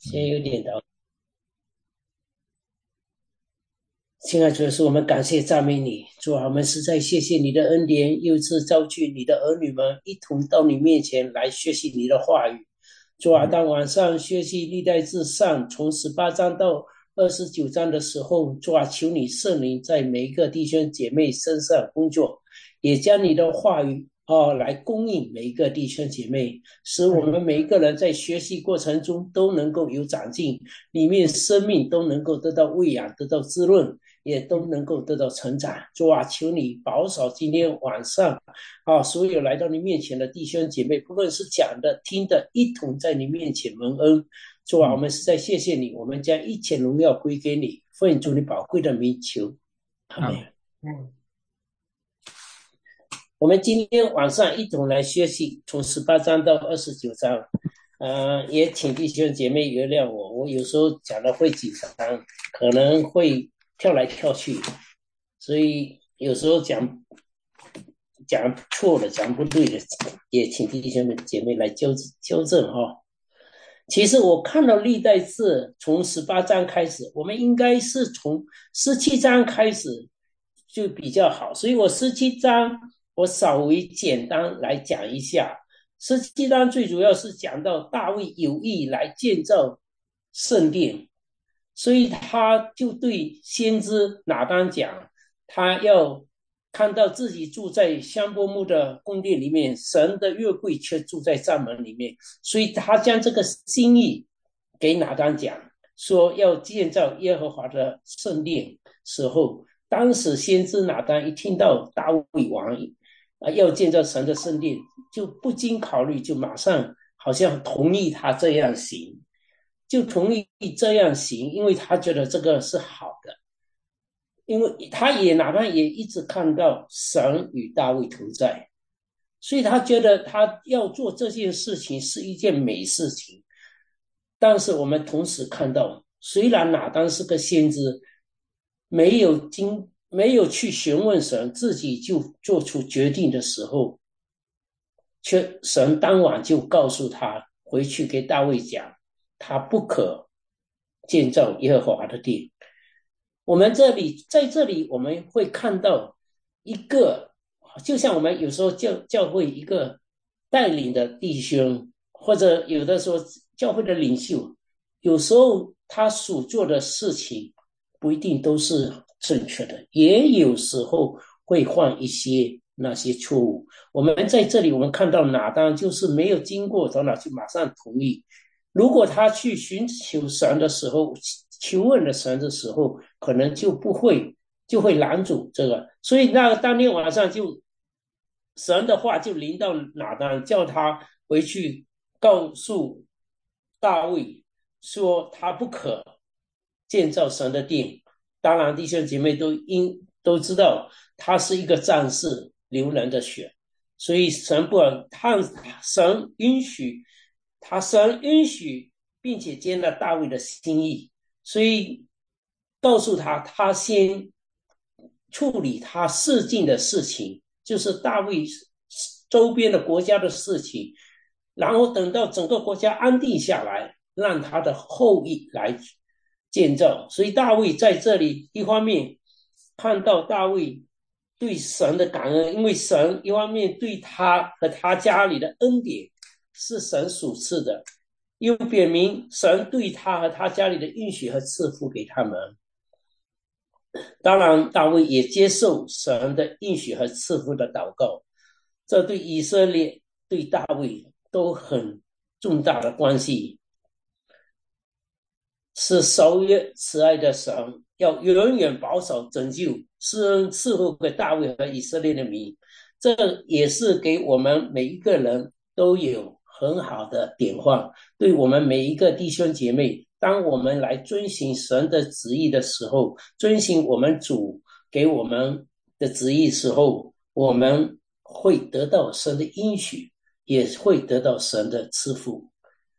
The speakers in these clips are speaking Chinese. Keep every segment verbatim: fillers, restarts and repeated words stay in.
现在有点到，亲爱的主耶稣，我们感谢赞美你，主啊，我们实在谢谢你的恩典，又一次召集你的儿女们一同到你面前来学习你的话语。主啊，当晚上学习历代志上从十八章到二十九章的时候，主啊，求你圣灵在每一个弟兄姐妹身上工作，也将你的话语哦，来供应每一个弟兄姐妹，使我们每一个人在学习过程中都能够有长进，里面生命都能够得到喂养，得到滋润，也都能够得到成长。主啊，求你保守今天晚上啊，所有来到你面前的弟兄姐妹，不论是讲的、听的，一同在你面前蒙恩。主啊，我们实在谢谢你，我们将一切荣耀归给你，奉主你宝贵的名求，阿们。嗯。我们今天晚上一同来学习从十八章到二十九章，呃，也请弟兄姐妹原谅我，我有时候讲的会紧张，可能会跳来跳去，所以有时候讲讲错了、讲不对的，也请弟兄姐妹来纠纠正哈、哦。其实我看到历代志从十八章开始，我们应该是从十七章开始就比较好，所以我十七章我稍微简单来讲一下。十七章最主要是讲到大卫有意来建造圣殿，所以他就对先知拿单讲，他要看到自己住在香柏木的宫殿里面，神的约柜却住在帐门里面，所以他将这个心意给拿单讲，说要建造耶和华的圣殿时候，当时先知拿单一听到大卫王要建造神的圣殿，就不经考虑，就马上好像同意他这样行，就同意这样行，因为他觉得这个是好的。因为他也哪怕也一直看到神与大卫同在，所以他觉得他要做这件事情是一件美事情。但是我们同时看到，虽然拿单是个先知，没有经没有去询问神，自己就做出决定的时候，却神当晚就告诉他回去给大卫讲，他不可建造耶和华的殿。我们这里在这里我们会看到一个，就像我们有时候教教会一个带领的弟兄，或者有的时候教会的领袖，有时候他所做的事情不一定都是正确的，也有时候会犯一些那些错误。我们在这里我们看到拿单就是没有经过头脑就马上同意，如果他去寻求神的时候，求问了神的时候，可能就不会就会拦阻这个，所以那当天晚上就神的话就临到拿单，叫他回去告诉大卫说他不可建造神的殿。当然弟兄姐妹都应都知道他是一个战士流人的血，所以神不他神允许他神允许并且接纳大卫的心意，所以告诉他他先处理他世境的事情，就是大卫周边的国家的事情，然后等到整个国家安定下来，让他的后裔来建造。所以大卫在这里一方面看到大卫对神的感恩，因为神一方面对他和他家里的恩典是神所赐的，又表明神对他和他家里的应许和赐福给他们。当然大卫也接受神的应许和赐福的祷告，这对以色列对大卫都很重大的关系，是守约慈爱的神要永远保守拯救施恩赐福给大卫和以色列的民，这也是给我们每一个人都有很好的典范，对我们每一个弟兄姐妹，当我们来遵行神的旨意的时候，遵行我们主给我们的旨意时候，我们会得到神的应许，也会得到神的赐福。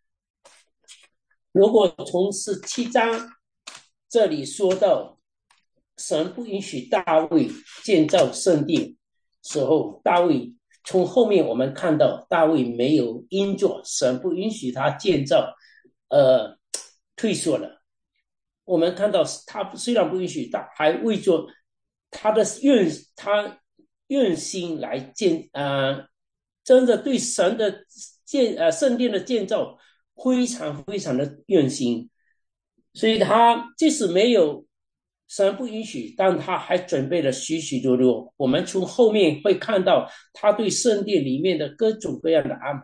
如果从十七章这里说到神不允许大卫建造圣殿时候，大卫从后面我们看到大卫没有因着神不允许他建造呃退缩了。我们看到他虽然不允许，但还为着他的愿他愿心来建呃，真的对神的建呃圣殿的建造非常非常的愿心，所以他即使没有神不允许，但他还准备了许许多多。我们从后面会看到他对圣殿里面的各种各样的安排。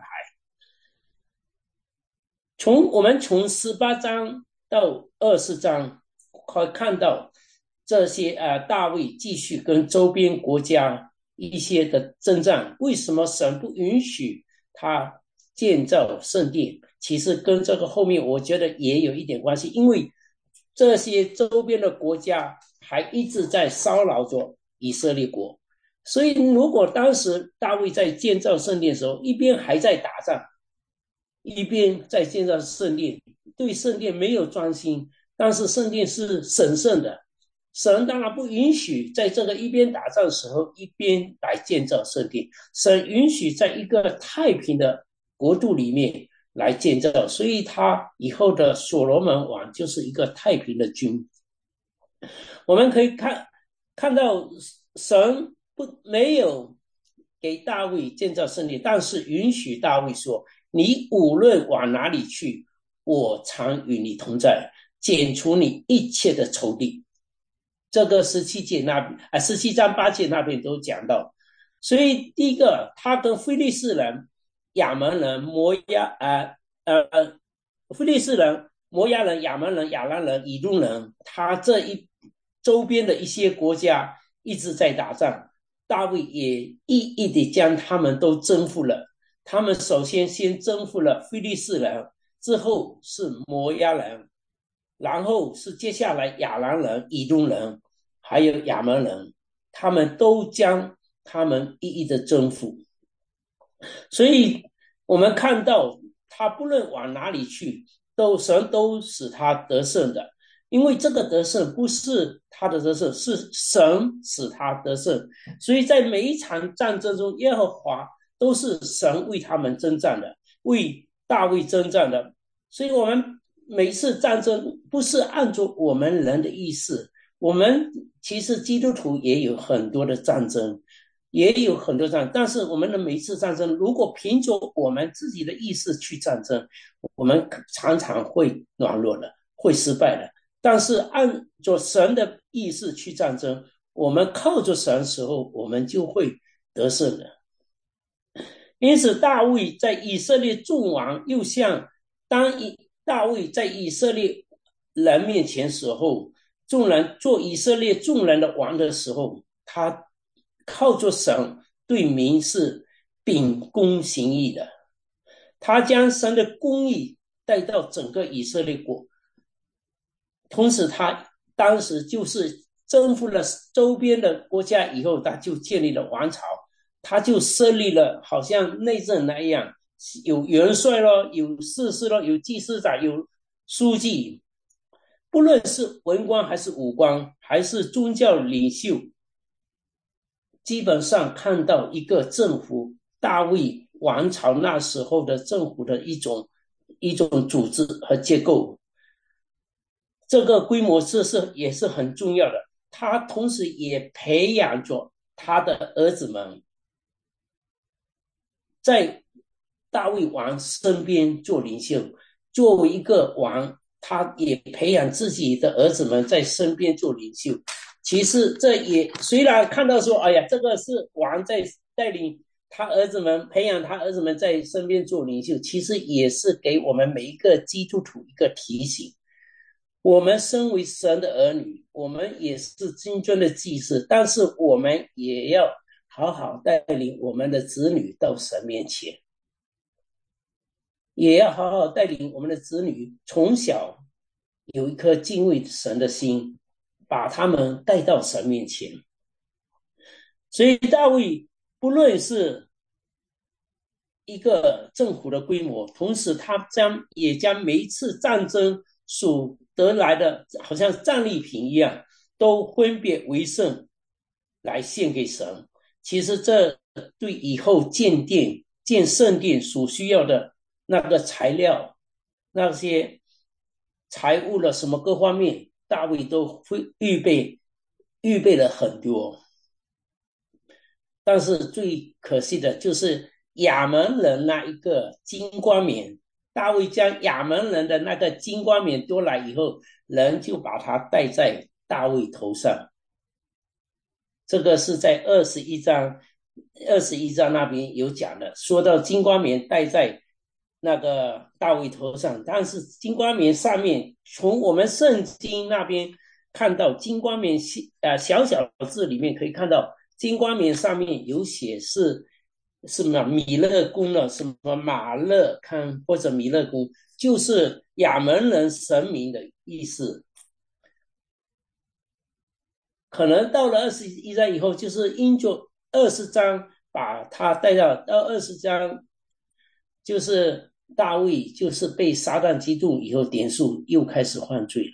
从我们从十八章到二十章，可以看到这些呃大卫继续跟周边国家一些的征战。为什么神不允许他建造圣殿？其实跟这个后面我觉得也有一点关系，因为这些周边的国家还一直在骚扰着以色列国，所以如果当时大卫在建造圣殿的时候，一边还在打仗，一边在建造圣殿，对圣殿没有专心，但是圣殿是神圣的，神当然不允许在这个一边打仗的时候一边来建造圣殿，神允许在一个太平的国度里面来建造，所以他以后的所罗门王就是一个太平的君。我们可以看看到神不没有给大卫建造圣殿，但是允许大卫说，你无论往哪里去，我常与你同在，剪除你一切的仇敌。这个十七节那啊，十七章八节那边都讲到。所以第一个，他跟非利士人、亚门人、摩押呃呃，非利士人、摩押人、亚门人、亚兰人、以东人，他这一周边的一些国家一直在打仗，大卫也一一的将他们都征服了。他们首先先征服了非利士人，之后是摩押人，然后是接下来亚兰人、以东人，还有亚门人，他们都将他们一一的征服。所以我们看到他不论往哪里去，都神都使他得胜的，因为这个得胜不是他的得胜，是神使他得胜。所以在每一场战争中，耶和华都是神为他们征战的，为大卫征战的。所以我们每次战争不是按照我们人的意思，我们其实基督徒也有很多的战争，也有很多战争，但是我们的每一次战争，如果凭着我们自己的意识去战争，我们常常会软弱的，会失败的。但是按照神的意识去战争，我们靠着神的时候，我们就会得胜的。因此大卫在以色列众王，又像当大卫在以色列人面前时候，众人做以色列众人的王的时候，他靠着神对民是秉公行义的，他将神的公义带到整个以色列国，同时他当时就是征服了周边的国家以后，他就建立了王朝，他就设立了好像内政那样，有元帅咯，有士师咯，有祭司长，有书记，不论是文官还是武官还是宗教领袖，基本上看到一个政府大卫王朝那时候的政府的一种一种组织和结构，这个规模这是也是很重要的。他同时也培养着他的儿子们在大卫王身边做领袖，作为一个王，他也培养自己的儿子们在身边做领袖。其实这也虽然看到说，哎呀，这个是王在带领他儿子们，培养他儿子们在身边做领袖，其实也是给我们每一个基督徒一个提醒。我们身为神的儿女，我们也是君尊的祭司，但是我们也要好好带领我们的子女到神面前，也要好好带领我们的子女从小有一颗敬畏神的心，把他们带到神面前。所以大卫不论是一个政府的规模，同时他将也将每一次战争所得来的好像战利品一样，都分别为圣来献给神。其实这对以后建殿建圣殿所需要的那个材料，那些财务了什么各方面，大卫都会预备预备了很多。但是最可惜的就是亚门人那一个金冠冕，大卫将亚门人的那个金冠冕夺来以后，人就把它戴在大卫头上。这个是在二十一章，二十一章那边有讲的，说到金冠冕戴在那个大卫头上，但是金冠冕上面，从我们圣经那边看到金冠冕呃小小字里面可以看到金冠冕上面有写是什么米勒公了，什么马勒康或者米勒公，就是亚门人神明的意思。可能到了二十一章以后，就是因着二十章把他带到到二十章，就是大卫就是被撒旦激怒以后，点数又开始犯罪了。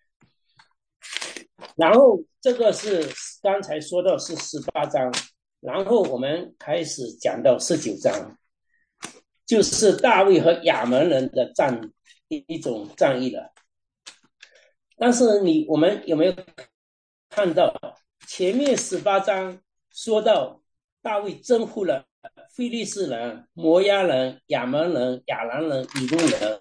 然后这个是刚才说到是十八章，然后我们开始讲到十九章，就是大卫和亚门人的战一种战役了。但是你我们有没有看到前面十八章说到大卫征服了非利士人、摩押人、亚门人、亚兰人、以东人，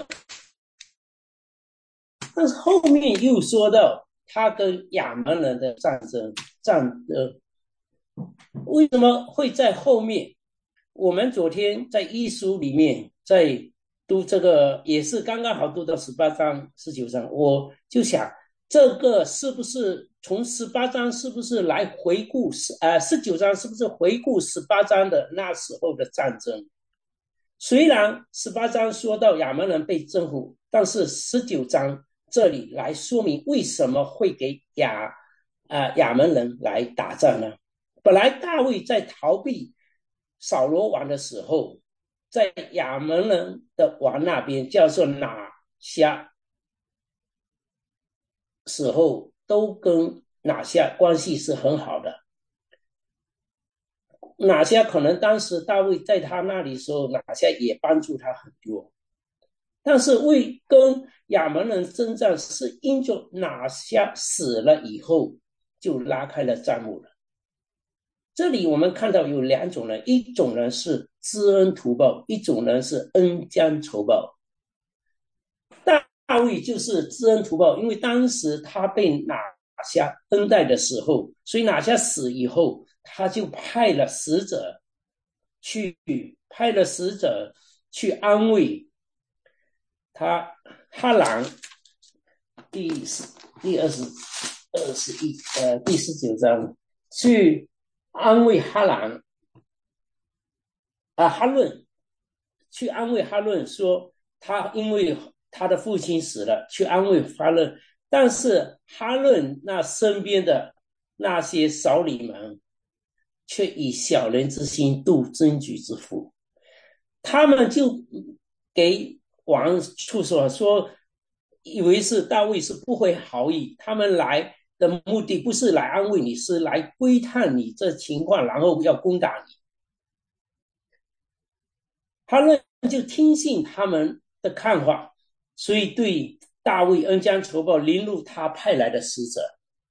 但是后面又说到他跟亚门人的战争战呃，为什么会在后面？我们昨天在一书里面在读这个，也是刚刚好读到十八章、十九章，我就想这个是不是从十八章是不是来回顾十呃十九章是不是回顾十八章的那时候的战争？虽然十八章说到亚门人被征服，但是十九章这里来说明为什么会给亚啊、呃、亚门人来打仗呢？本来大卫在逃避扫罗王的时候，在亚门人的王那边叫做拿辖时候，都跟拿辖关系是很好的。拿辖可能当时大卫在他那里的时候，拿辖也帮助他很多。但是为跟亚门人征战，是因着拿辖死了以后，就拉开了战幕了。这里我们看到有两种人，一种人是知恩图报，一种人是恩将仇报。大卫就是知恩图报，因为当时他被拿辖恩待的时候，所以拿辖死以后，他就派了使者去，派了使者去安慰他。哈兰第第二十二十一呃第十九章去安慰哈兰啊哈论，去安慰哈论说他因为他的父亲死了，去安慰哈论，但是哈论那身边的那些首领们却以小人之心度真举之腹，他们就给王处说说，以为是大卫是不怀好意，他们来的目的不是来安慰你，是来窥探你这情况，然后要攻打你。他们就听信他们的看法，所以对大卫恩将仇报，凌辱他派来的使者。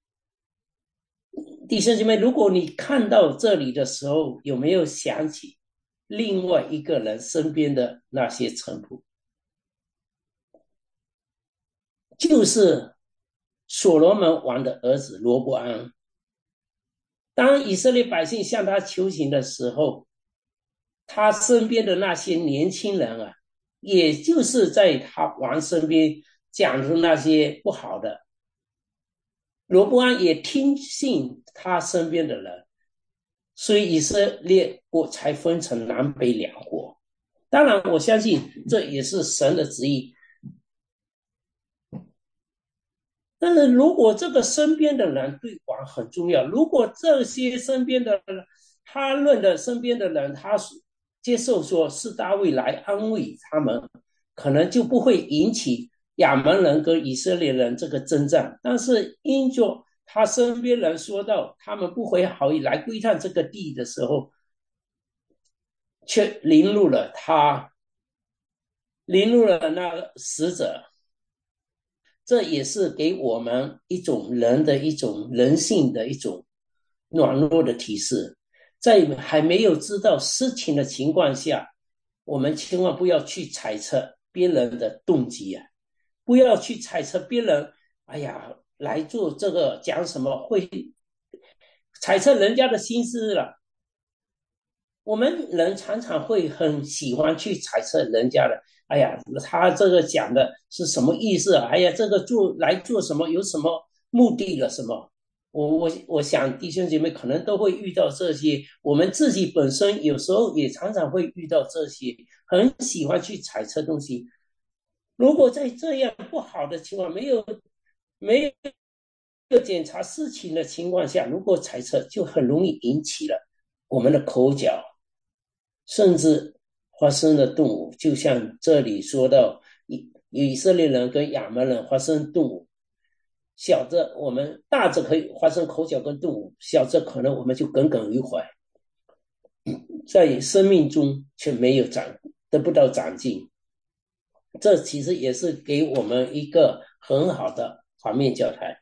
弟兄姐妹，如果你看到这里的时候，有没有想起另外一个人身边的那些臣仆？就是所罗门王的儿子罗伯安。当以色列百姓向他求情的时候，他身边的那些年轻人啊，也就是在他王身边讲出那些不好的。罗伯安也听信他身边的人，所以以色列国才分成南北两国。当然，我相信这也是神的旨意。但是如果这个身边的人对王很重要，如果这些身边的人，他论的身边的人，他接受说是大卫来安慰他们，可能就不会引起亚门人跟以色列人这个征战。但是因着他身边人说到他们不怀好意来窥探这个地的时候，却凌辱了他，凌辱了那个使者。 这也是给我们一种人的一种人性的一种软弱的提示。在还没有知道事情的情况下，我们千万不要去猜测别人的动机啊，不要去猜测别人，哎呀，来做这个讲什么会猜测人家的心思了。我们人常常会很喜欢去猜测人家的，哎呀，他这个讲的是什么意思啊？哎呀，这个做来做什么？有什么目的了？什么？我我我想弟兄姐妹可能都会遇到这些，我们自己本身有时候也常常会遇到这些，很喜欢去猜测东西。如果在这样不好的情况，没有没有检查事情的情况下，如果猜测，就很容易引起了我们的口角。甚至发生了动武，就像这里说到以以色列人跟亚门人发生动武，小则我们大则可以发生口角跟动武，小则可能我们就耿耿于怀，在生命中却没有长得不到长进。这其实也是给我们一个很好的反面教材。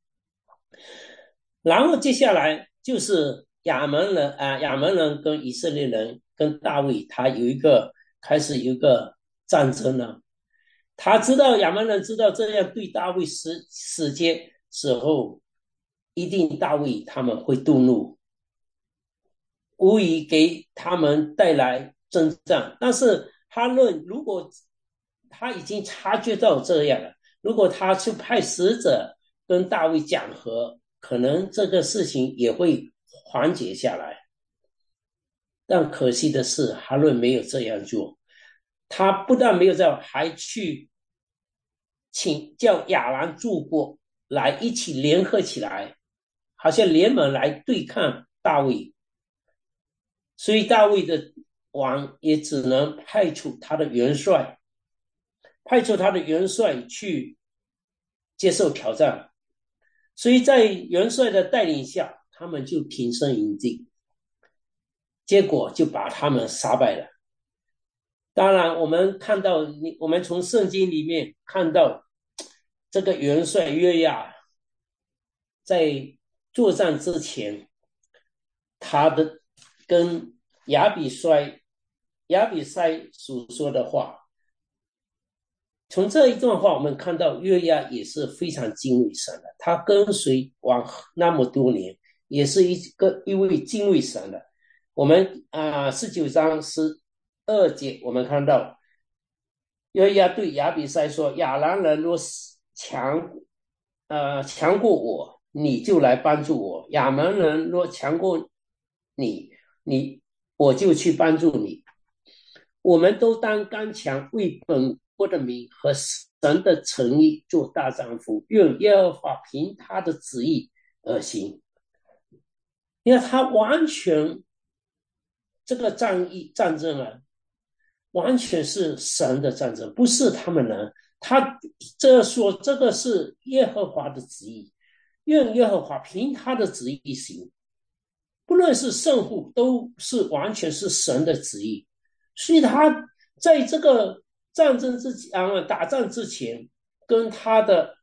然后接下来就是亚门人啊，亚门人跟以色列人跟大卫，他有一个开始有一个战争了。他知道亚门人知道这样对大卫使使节时候，一定大卫他们会动怒，无疑给他们带来征战。但是哈论如果他已经察觉到这样了，如果他去派使者跟大卫讲和，可能这个事情也会缓解下来。但可惜的是，哈伦没有这样做。他不但没有这样，还去请叫亚兰诸国来一起联合起来，好像联盟来对抗大卫。所以大卫的王也只能派出他的元帅，派出他的元帅去接受挑战。所以在元帅的带领下，他们就挺身迎击，结果就把他们杀败了。当然，我们看到，我们从圣经里面看到，这个元帅约亚在作战之前，他的跟亚比衰亚比塞所说的话，从这一段话我们看到约亚也是非常敬畏神的，他跟随王那么多年，也是一个一位敬畏神的。我们啊十九章十二节我们看到约亚对亚比塞说：亚兰人若强呃强过我，你就来帮助我；亚门人若强过你，你我就去帮助你。我们都当刚强，为本国的名和神的诚意做大丈夫。愿耶和华凭他的旨意而行。你看，他完全这个战役战争啊，完全是神的战争，不是他们人。他这说这个是耶和华的旨意，愿耶和华凭他的旨意行。不论是胜负，都是完全是神的旨意。所以他在这个战争之前啊，打仗之前，跟他的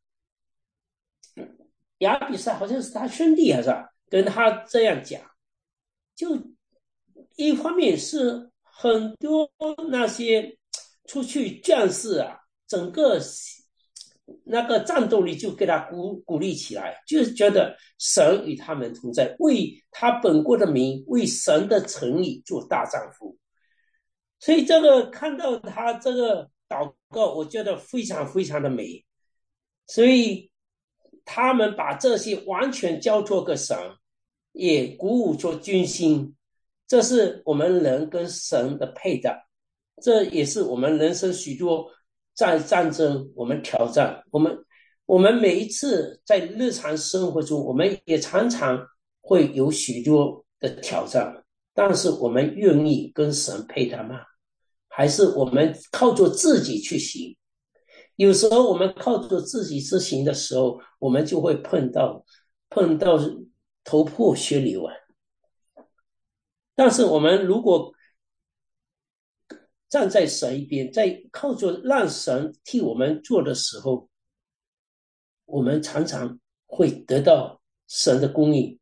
亚比赛好像是他兄弟还是吧，跟他这样讲，就一方面是很多那些出去战士啊，整个那个战斗力就给他鼓鼓励起来，就是觉得神与他们同在，为他本国的名，为神的诚意做大丈夫。所以这个看到他这个祷告，我觉得非常非常的美。所以他们把这些完全交托给神，也鼓舞出军心。这是我们人跟神的配搭，这也是我们人生许多在战争，我们挑战，我们我们每一次在日常生活中，我们也常常会有许多的挑战，但是我们愿意跟神配搭吗？还是我们靠着自己去行？有时候我们靠着自己去行的时候，我们就会碰到碰到头破血流啊。但是我们如果站在神一边，在靠着让神替我们做的时候， 我们常常会得到神的供应。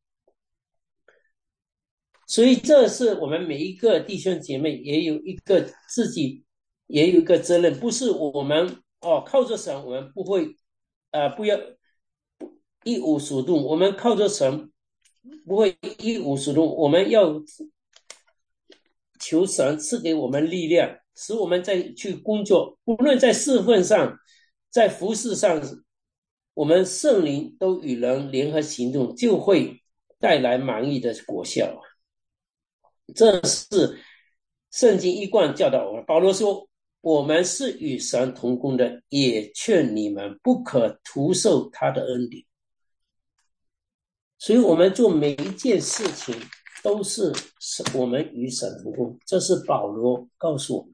所以这是我们每一个弟兄姐妹也有一个自己也有一个责任，不是我们哦靠着神，我们不会呃不要一无所动，我们靠着神不会一无所动，我们要求神赐给我们力量，使我们再去工作，不论在侍奉上，在服事上，我们圣灵都与人联合行动，就会带来满意的果效。这是圣经一贯教导我们。保罗说，我们是与神同工的，也劝你们不可徒受他的恩典。所以我们做每一件事情都是我们与神同工，这是保罗告诉我们。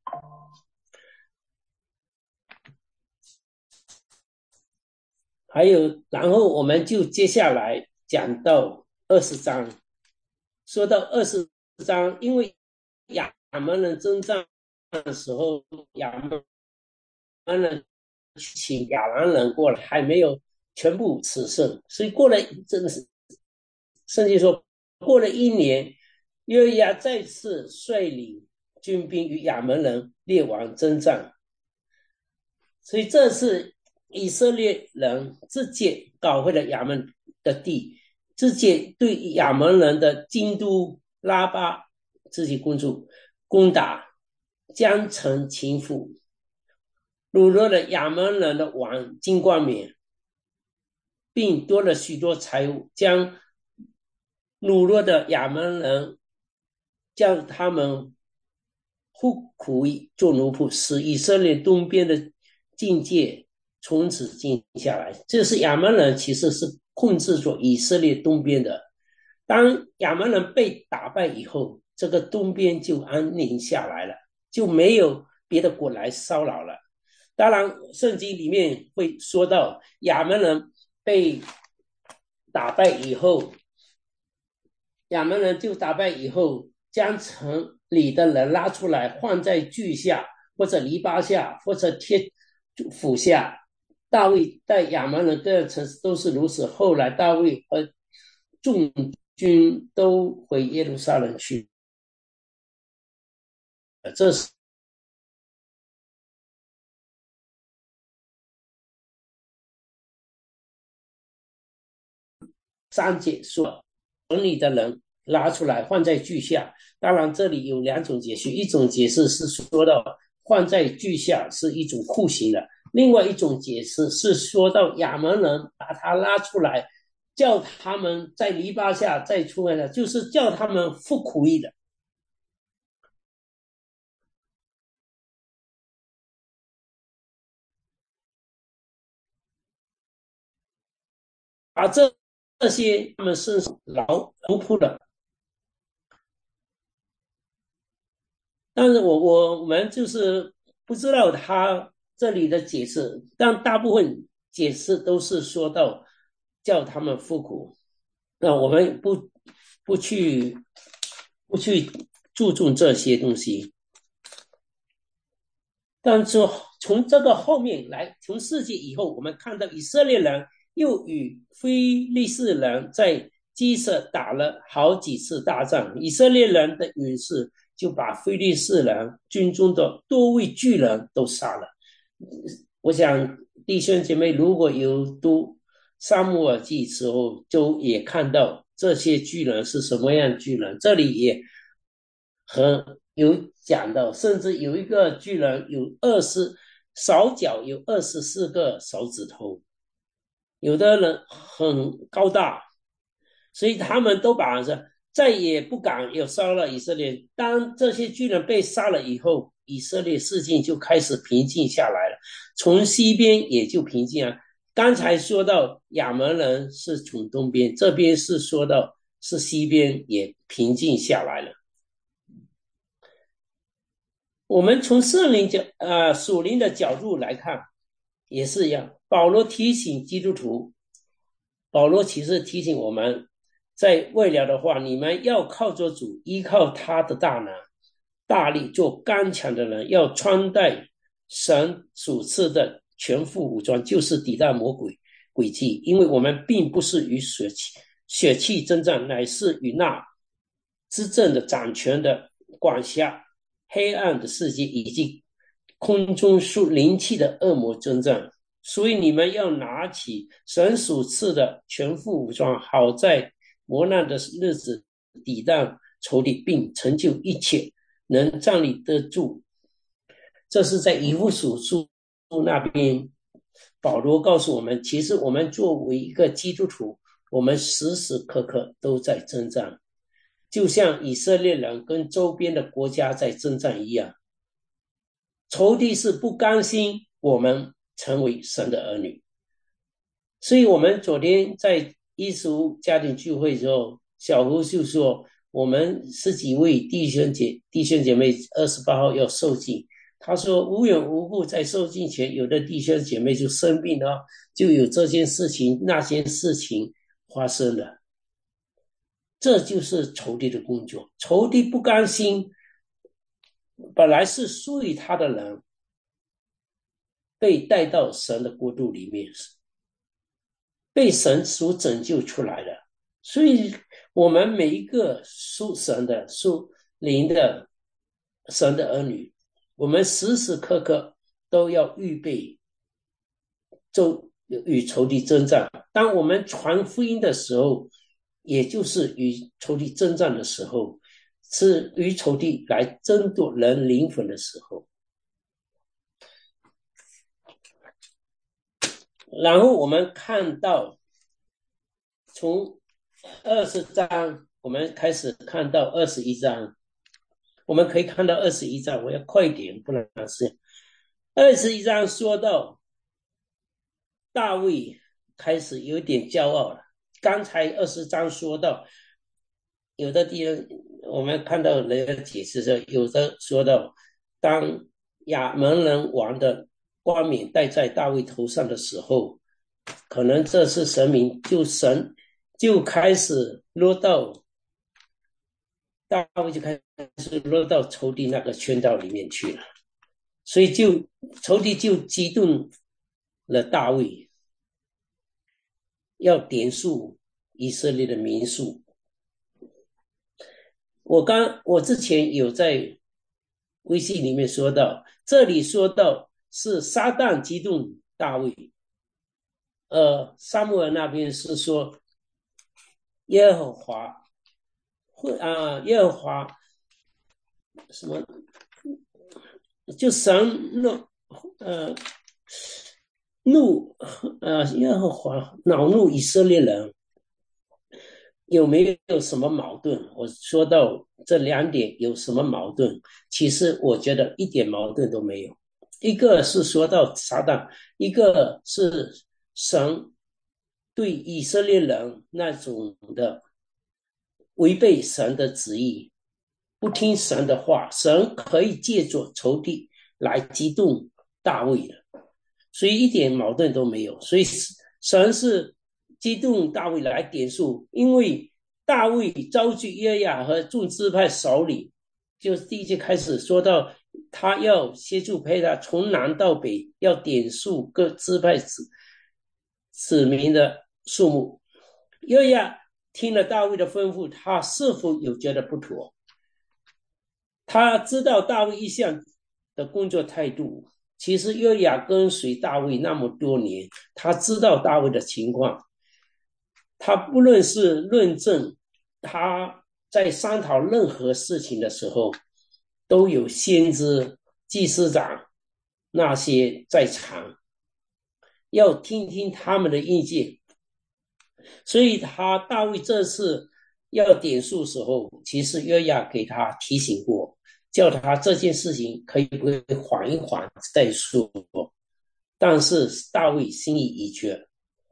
还有，然后我们就接下来讲到二十章，说到二十章，因为亚门人征战的时候，亚门人请亚兰人过来，还没有全部死胜，所以过了真的是，圣经说过了一年，约押再次率领军兵与亚门人列王征战，所以这是以色列人自己搞回了亚门的地，自己对亚门人的京都拉巴自己攻住攻打，将城倾覆，掳掠了亚门人的王金冠冕，并夺了许多财物，将掳掠的亚门人将他们呼苦做奴仆，使以色列东边的境界从此静下来。这是亚门人其实是控制着以色列东边的。当亚门人被打败以后，这个东边就安宁下来了，就没有别的国来骚扰了。当然圣经里面会说到亚门人被打败以后，亚门人就打败以后，将城里的人拉出来放在锯下，或者篱笆下，或者贴斧下。大卫带亚门人各个城市都是如此。后来大卫和众军都回耶路撒冷去。这是三节说城里的人拉出来放在锯下。当然这里有两种解释，一种解释是说到放在锯下是一种酷刑的，另外一种解释是说到亚门人把他拉出来，叫他们在篱笆下再出来的，就是叫他们服苦役的。把这这些他们是劳奴仆的。但是我我我们就是不知道他这里的解释，但大部分解释都是说到叫他们服苦，那我们不不去不去注重这些东西。但是从这个后面来，从世纪以后，我们看到以色列人又与非利士人在基色打了好几次大战，以色列人的勇士就把非利士人军中的多位巨人都杀了。我想弟兄姐妹如果有读撒母耳记时候，就也看到这些巨人是什么样的巨人，这里也很有讲到，甚至有一个巨人有二十手脚有二十四个手指头，有的人很高大，所以他们都把再也不敢有杀了以色列。当这些巨人被杀了以后，以色列事情就开始平静下来了，从西边也就平静了。刚才说到亚门人是从东边，这边是说到是西边也平静下来了。我们从圣灵角呃属灵的角度来看，也是一样。保罗提醒基督徒，保罗其实提醒我们，在未了的话，你们要靠着主，依靠他的大能大力，做刚强的人，要穿戴神所赐的全副武装，就是抵挡魔鬼。 诡计，因为我们并不是与血气血气征战，乃是与那执政的掌权的管辖黑暗的世界以及空中属灵气的恶魔征战。所以你们要拿起神所赐的全副武装，好在磨难的日子抵挡仇敌，并成就一切，能站立得住。这是在以弗所书那边，保罗告诉我们，其实我们作为一个基督徒，我们时时刻刻都在征战，就像以色列人跟周边的国家在征战一样。仇敌是不甘心我们成为神的儿女，所以我们昨天在一十五家庭聚会的时候，小胡就说我们十几位弟兄姐弟兄姐妹二十八号要受浸，他说无缘无故在受浸前，有的弟兄姐妹就生病了，就有这件事情那件事情发生了。这就是仇敌的工作，仇敌不甘心本来是属于他的人被带到神的国度里面，被神所拯救出来的。所以我们每一个属神的属灵的神的儿女，我们时时刻刻都要预备就与仇敌征战。当我们传福音的时候，也就是与仇敌征战的时候，是与仇敌来争夺人灵魂的时候。然后我们看到从二十章我们开始看到二十一章，我们可以看到二十一章，我要快一点，不然是二十一章说到大卫开始有点骄傲了。刚才二十章说到有的地方我们看到人家解释说，有的说到当亚扪人王的冠冕戴在大卫头上的时候，可能这是神明就神就开始落到大卫就开始落到仇敌那个圈套里面去了，所以就仇敌就激动了大卫，要点数以色列的民数。我刚我之前有在微信里面说到，这里说到是撒旦激动大卫，呃，撒母耳那边是说耶和华，啊，耶和华什么？就神怒，呃，怒，呃，耶和华恼怒以色列人，有没有什么矛盾？我说到这两点有什么矛盾？其实我觉得一点矛盾都没有。一个是说到撒旦，一个是神对以色列人那种的违背神的旨意，不听神的话，神可以借助仇敌来激动大卫的，所以一点矛盾都没有。所以神是激动大卫来点数，因为大卫召集约雅和众支派首领，就是第一节开始说到他要协助陪他从南到北，要点数各支派子子民的数目。约雅听了大卫的吩咐，他是否有觉得不妥？他知道大卫一向的工作态度，其实约雅跟随大卫那么多年，他知道大卫的情况，他不论是论证，他在商讨任何事情的时候，都有先知、祭司长那些在场，要听听他们的意见。所以他大卫这次要点数的时候，其实约雅给他提醒过，叫他这件事情可以不可以缓一缓再说。但是大卫心意已决，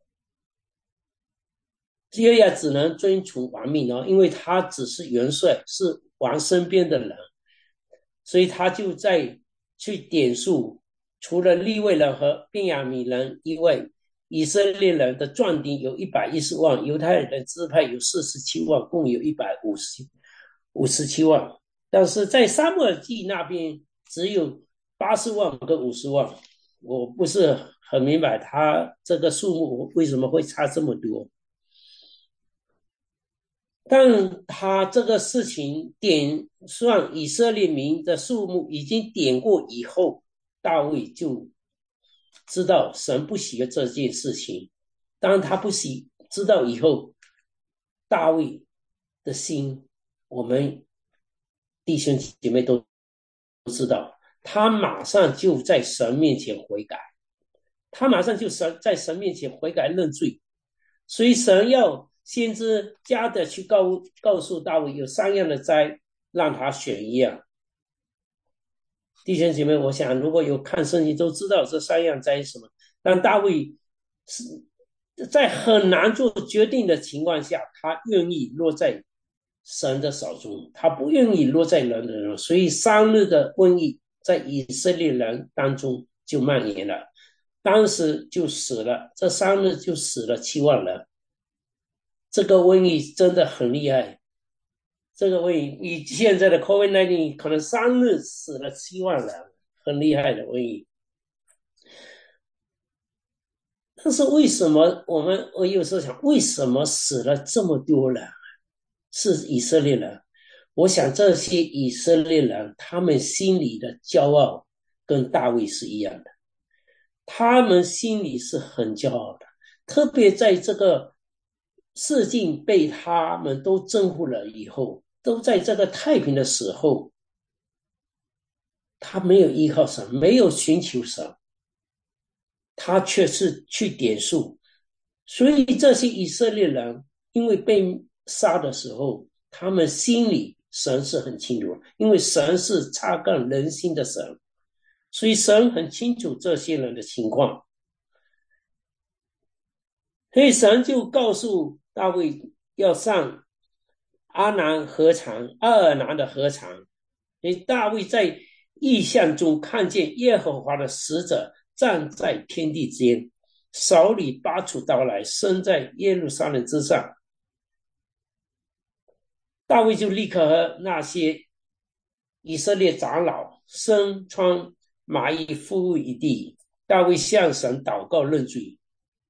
约雅只能遵从王命哦，因为他只是元帅，是王身边的人，所以他就在去点数，除了利未人和便雅悯人以外，以色列人的壮丁有一百一十万，犹太人支派有四十七万，共有一百五十七万。但是在撒母耳记那边只有八十万跟五十万， 我不是很明白他这个数目为什么会差这么多。但他这个事情点算以色列民的数目已经点过以后，大卫就知道神不喜悦这件事情。当他不喜知道以后，大卫的心，我们弟兄姐妹都知道，他马上就在神面前悔改，他马上就神在神面前悔改认罪。所以神要先知加的去告告诉大卫有三样的灾，让他选一样。弟兄姐妹，我想如果有看圣经都知道这三样灾是什么。但大卫是在很难做决定的情况下，他愿意落在神的手中，他不愿意落在人的手中。所以三日的瘟疫在以色列人当中就蔓延了，当时就死了，这三日就死了七万人。这个瘟疫真的很厉害，这个瘟疫以现在的 COVID 十九 可能三日死了七万人，很厉害的瘟疫。但是为什么我们我有时候想，为什么死了这么多人？是以色列人。我想这些以色列人，他们心里的骄傲跟大卫是一样的，他们心里是很骄傲的，特别在这个世境被他们都征服了以后，都在这个太平的时候，他没有依靠神，没有寻求神，他却是去点数。所以这些以色列人因为被杀的时候，他们心里神是很清楚，因为神是擦干人心的神，所以神很清楚这些人的情况。所以神就告诉大卫要上阿南河场，阿尔南的河场。所以大卫在异象中看见耶和华的使者站在天地之间，手里拔出刀来，伸在耶路撒冷之上。大卫就立刻和那些以色列长老身穿麻衣伏于地。大卫向神祷告认罪，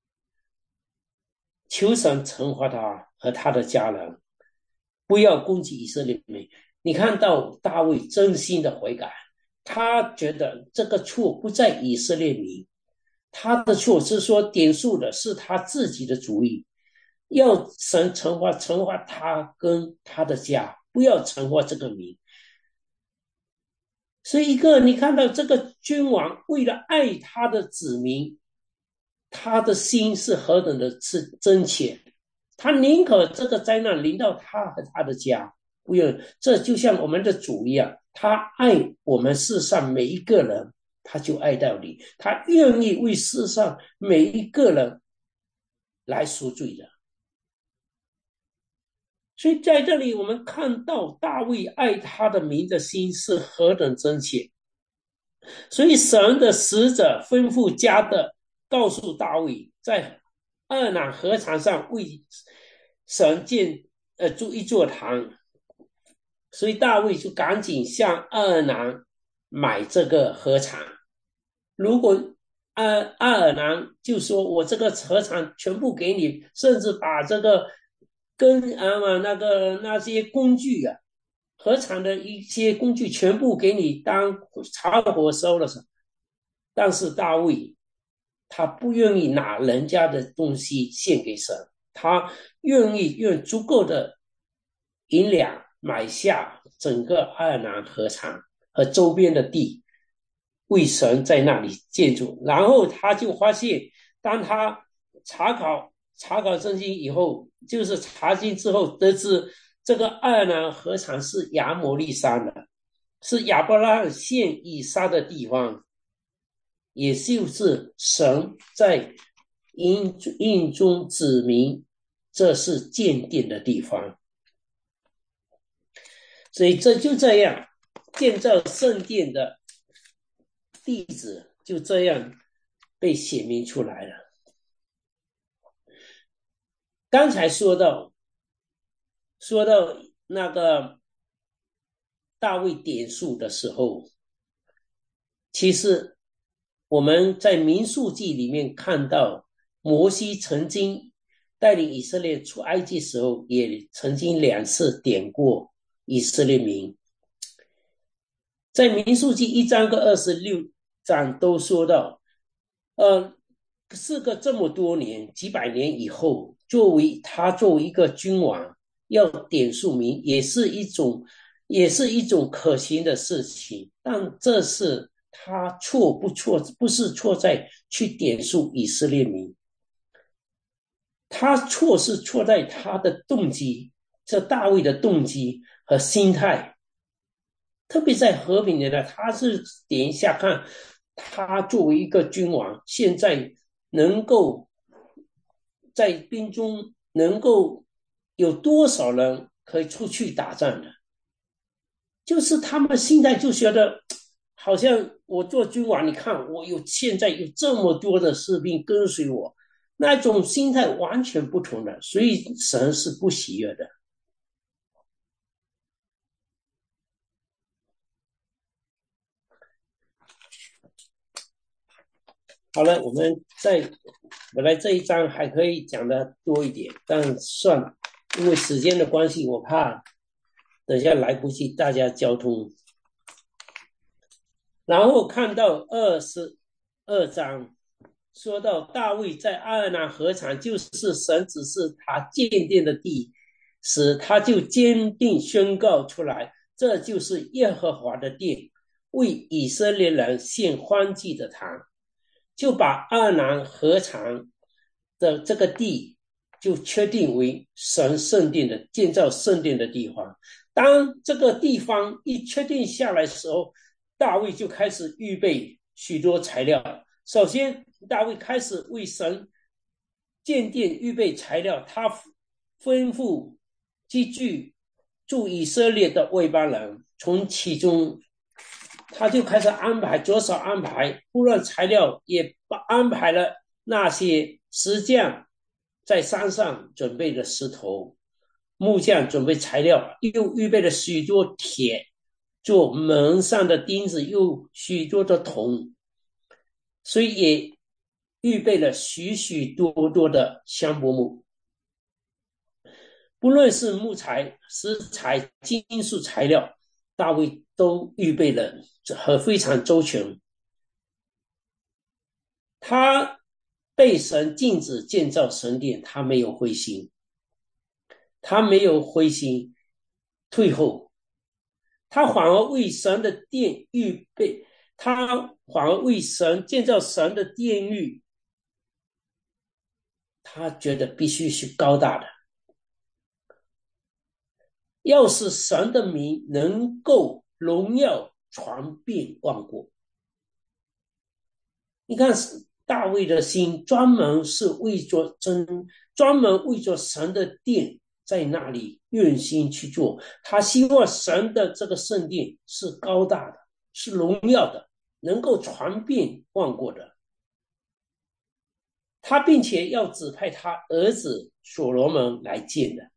求神惩罚他和他的家人，不要攻击以色列民。你看到大卫真心的悔改，他觉得这个错不在以色列民，他的错是说点数的是他自己的主意，要神惩罚惩罚他跟他的家，不要惩罚这个民。所以一个你看到这个君王为了爱他的子民，他的心是何等的是真切，他宁可这个灾难临到他和他的家，不愿。这就像我们的主一样，他爱我们世上每一个人，他就爱到底，他愿意为世上每一个人来赎罪的。所以在这里我们看到大卫爱他的民的心是何等真切。所以神的使者吩咐加的告诉大卫，在二南河场上为神建呃筑一座堂。所以大卫就赶紧向二南买这个河场。如果阿阿尔南就说我这个河场全部给你，甚至把这个跟啊那个那些工具啊，河场的一些工具全部给你当柴火烧了。但是大卫他不愿意拿人家的东西献给神，他愿意用足够的银两买下整个爱尔兰河场和周边的地，为神在那里建筑。然后他就发现，当他查考查考圣经以后，就是查经之后得知，这个爱尔兰河场是亚摩利山的，是亚伯拉罕献以撒的地方，也就是神在印中指明这是建殿的地方。所以这就这样建造圣殿的地址就这样被写明出来了。刚才说到说到那个大卫点数的时候，其实我们在民数记里面看到，摩西曾经带领以色列出埃及时候，也曾经两次点过以色列民。在民数记一章跟二十六章都说到，呃，事隔这么多年，几百年以后，作为他作为一个君王，要点数民，也是一种，也是一种可行的事情。但这是他错不错，不是错在去点数以色列民，他错是错在他的动机，这大卫的动机和心态。特别在和平年代，他是点一下看，他作为一个君王，现在能够在兵中能够有多少人可以出去打仗的？就是他们心态就觉得，好像我做君王，你看我有现在有这么多的士兵跟随我，那种心态完全不同的，所以神是不喜悦的。好了，我们再本来这一章还可以讲的多一点，但算了，因为时间的关系，我怕等下来不及大家交通。然后看到二十二章，说到大卫在阿尔南河场，就是神指示他建殿的地时，他就坚定宣告出来，这就是耶和华的殿，为以色列人献欢祭的堂。就把阿尔南河场的这个地就确定为神圣殿的建造圣殿的地方。当这个地方一确定下来的时候，大卫就开始预备许多材料。首先，大卫开始为神建殿预备材料，他吩咐积聚驻以色列的外邦人，从其中他就开始安排，着手安排，不论材料也安排了那些石匠在山上准备的石头，木匠准备材料，又预备了许多铁做门上的钉子，又许多的铜，所以也预备了许许多多的香柏木。不论是木材、石材、金属材料，大卫都预备了和非常周全。他被神禁止建造神殿，他没有灰心，他没有灰心退后，他反而为神的殿预备，他反而为神建造神的殿宇，他觉得必须是高大的。要是神的名能够荣耀传遍万国，你看大卫的心专门是为着真，专门为着神的殿在那里用心去做。他希望神的这个圣殿是高大的，是荣耀的，能够传遍万国的。他并且要指派他儿子所罗门来建的。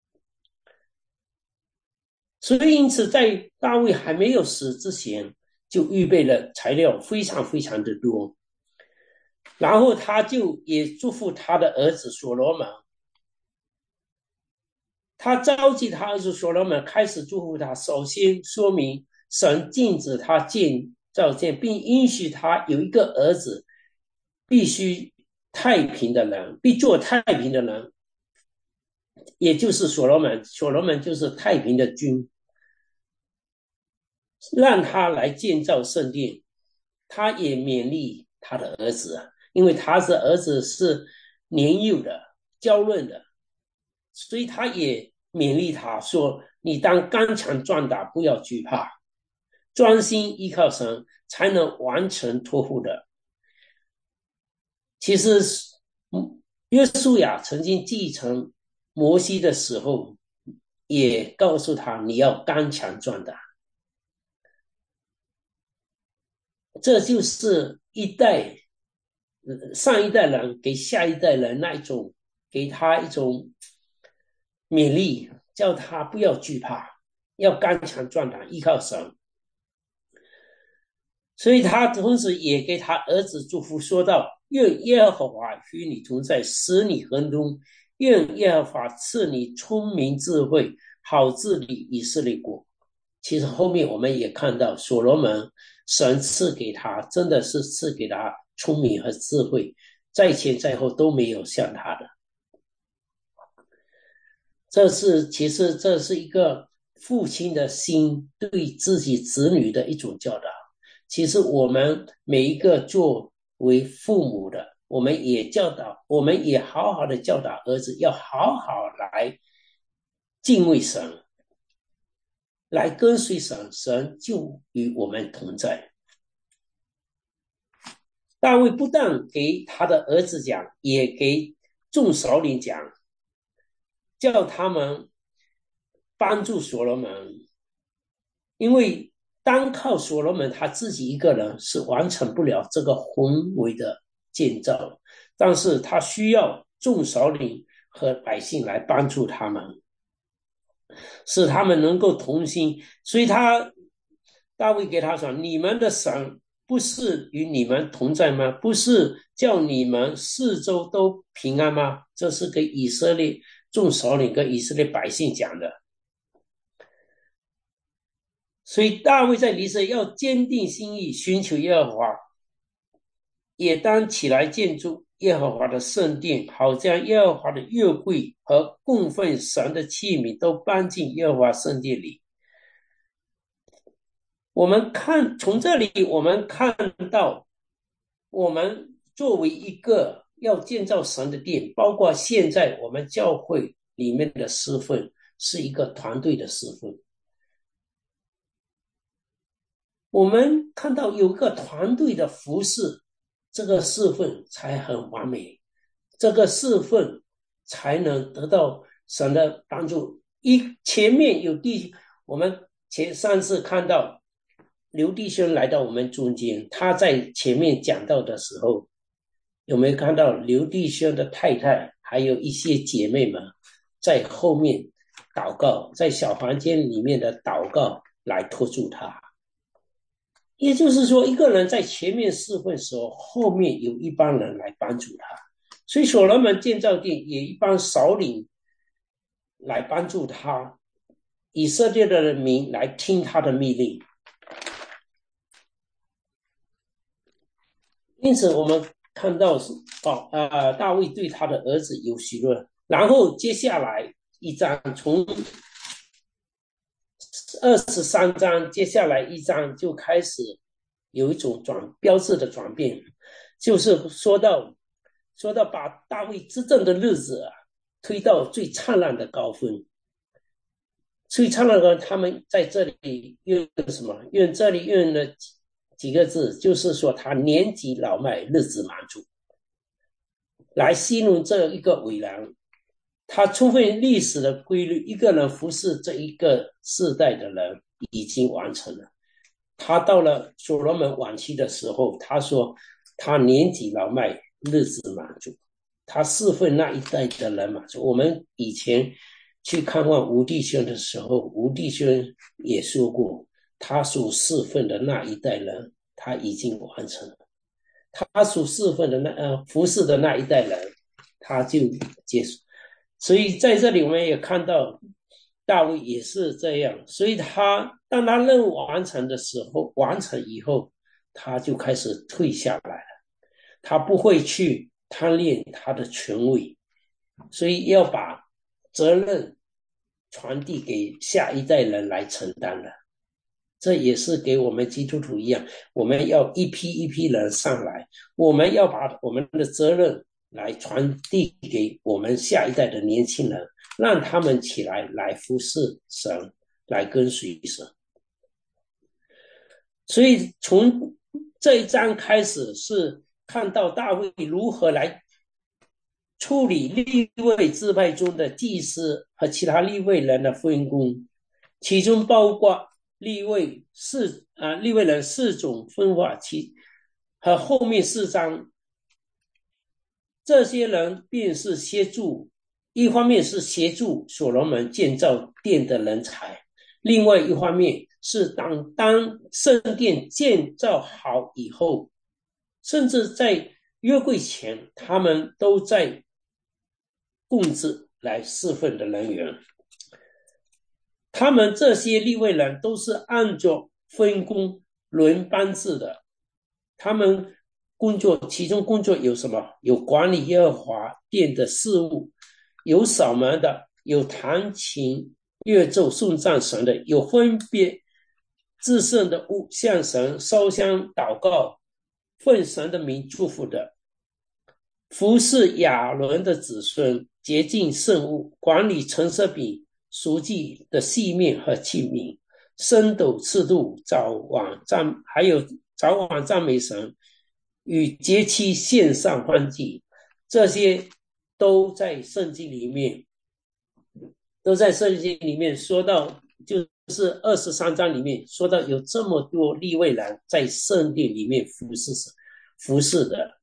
所以因此在大卫还没有死之前，就预备了材料非常非常的多。然后他就也祝福他的儿子所罗门，他召集他儿子所罗门开始祝福他，首先说明神禁止他建造建，并允许他有一个儿子必须太平的人，必做太平的人，也就是所罗门。所罗门就是太平的君，让他来建造圣殿。他也勉励他的儿子，因为他的儿子是年幼的、娇嫩的，所以他也勉励他说：“你当刚强壮胆，不要惧怕，专心依靠神，才能完成托付的。”其实，约书亚曾经继承摩西的时候，也告诉他：“你要刚强壮胆。”这就是一代上一代人给下一代人那一种，给他一种勉励，叫他不要惧怕，要刚强壮胆，依靠神。 所以他同时也给他儿子祝福，说道：愿耶和华与你同在，使你亨通；愿耶和华赐你聪明智慧，好治理以色列国。其实后面我们也看到，所罗门神赐给他，真的是赐给他聪明和智慧，在前在后都没有像他的。这是其实这是一个父亲的心对自己子女的一种教导。其实我们每一个作为父母的，我们也教导，我们也好好的教导儿子，要好好来敬畏神，来跟随神，神就与我们同在。大卫不但给他的儿子讲，也给众首领讲，叫他们帮助所罗门，因为单靠所罗门他自己一个人是完成不了这个宏伟的建造，但是他需要众首领和百姓来帮助他们，使他们能够同心。所以他大卫给他说：你们的神不是与你们同在吗？不是叫你们四周都平安吗？这是给以色列众首领跟以色列百姓讲的。所以大卫在离世要坚定心意，寻求耶和华，也当起来建筑耶和华的圣殿，好将耶和华的约柜和供奉神的器皿都搬进耶和华圣殿里。我们看从这里我们看到，我们作为一个要建造神的殿，包括现在我们教会里面的侍奉，是一个团队的侍奉。我们看到有个团队的服侍，这个侍奉才很完美，这个侍奉才能得到神的帮助。一前面有弟，我们前上次看到刘弟兄来到我们中间，他在前面讲到的时候，有没有看到刘弟兄的太太还有一些姐妹们在后面祷告，在小房间里面的祷告来托住他。也就是说，一个人在前面侍奉的时候，后面有一帮人来帮助他。所以所罗门建造殿也一帮首领来帮助他，以色列的人民来听他的命令。因此我们看到哦，呃，大卫对他的儿子有许诺。然后接下来一章，从二十三章接下来一章就开始有一种转标志的转变，就是说到说到把大卫执政的日子啊推到最灿烂的高峰。最灿烂的，他们在这里用什么？用这里用了几个字，就是说他年纪老迈，日子满足，来形容这一个伟人。他充分历史的规律，一个人服侍这一个世代的人已经完成了。他到了所罗门晚期的时候，他说他年纪老迈，日子满足，他侍奉那一代的人满足。我们以前去看望吴弟兄的时候，吴弟兄也说过，他所侍奉的那一代人他已经完成了，他所侍奉的那呃服侍的那一代人他就结束。所以在这里我们也看到大卫也是这样，所以他当他任务完成的时候，完成以后，他就开始退下来了，他不会去贪恋他的权位，所以要把责任传递给下一代人来承担了。这也是给我们基督徒一样，我们要一批一批人上来，我们要把我们的责任来传递给我们下一代的年轻人，让他们起来来服侍神，来跟随神。所以从这一章开始是看到大卫如何来处理利未支派中的祭司和其他利未人的分工，其中包括利未四啊利未人四种分法，其和后面四章。这些人便是协助，一方面是协助所罗门建造殿的人才，另外一方面是当当圣殿建造好以后，甚至在约柜前，他们都在供职来侍奉的人员。他们这些利未人都是按照分工轮班制的，他们工作，其中工作有什么？有管理耶和华殿的事务，有扫门的，有弹琴乐奏颂赞神的，有分别至圣的物向神烧香祷告，奉神的名祝福的，服侍亚伦的子孙，洁净圣物，管理陈设饼赎祭的细面和器皿，升斗赤度，早晚赞，还有早晚赞美神，与节期献上欢祭，这些都在圣经里面，都在圣经里面说到，就是二十三章里面说到有这么多利未人在圣殿里面服侍服侍的。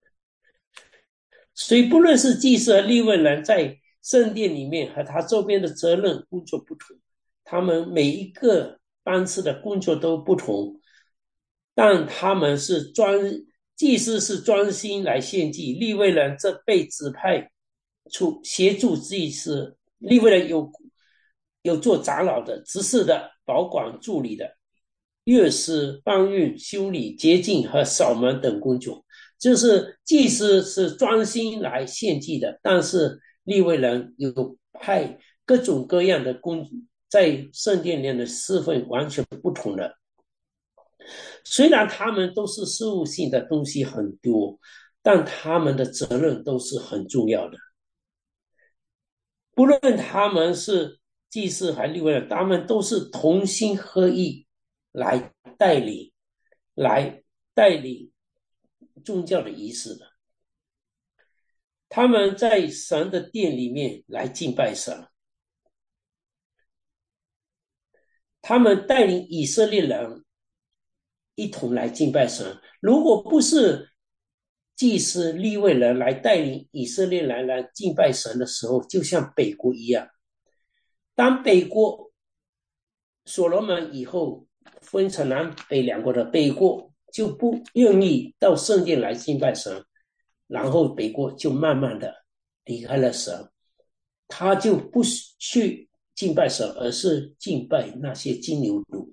所以不论是祭司和利未人在圣殿里面和他周边的责任工作不同，他们每一个班次的工作都不同，但他们是专祭司是专心来献祭，利未人则被指派出协助祭司，利未人有有做长老的、执事的、保管助理的、乐师、搬运、修理、洁净和扫门等工作。就是祭司是专心来献祭的，但是利未人有派各种各样的工，在圣殿里的侍奉完全不同的。虽然他们都是事务性的东西很多，但他们的责任都是很重要的。不论他们是祭司还是利未人，他们都是同心合意来带领，来带领宗教的仪式的。他们在神的殿里面来敬拜神，他们带领以色列人一同来敬拜神。如果不是祭司利未人来带领以色列人来敬拜神的时候，就像北国一样，当北国所罗门以后分成南北两国的北国就不愿意到圣殿来敬拜神，然后北国就慢慢的离开了神，他就不去敬拜神，而是敬拜那些金牛犊。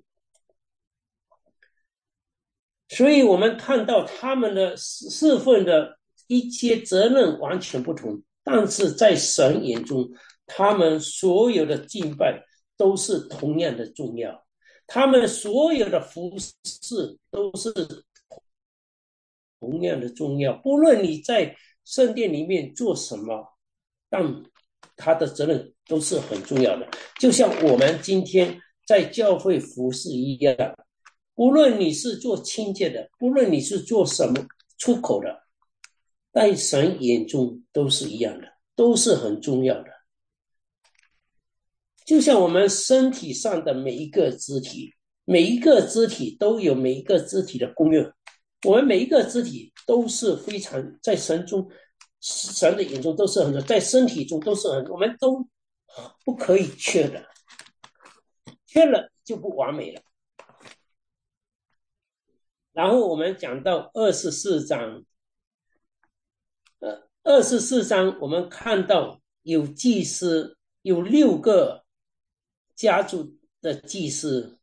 所以我们看到他们的侍奉的一些责任完全不同，但是在神眼中，他们所有的敬拜都是同样的重要，他们所有的服事都是同样的重要。不论你在圣殿里面做什么，但他的责任都是很重要的。就像我们今天在教会服事一样，无论你是做清洁的，无论你是做什么出口的，在神眼中都是一样的，都是很重要的。就像我们身体上的每一个肢体，每一个肢体都有每一个肢体的功用，我们每一个肢体都是非常在神中，神的眼中都是很，在身体中都是很，我们都不可以缺的，缺了就不完美了。然后我们讲到二十四章，呃，二十四章我们看到有祭司，有六个家族的祭司，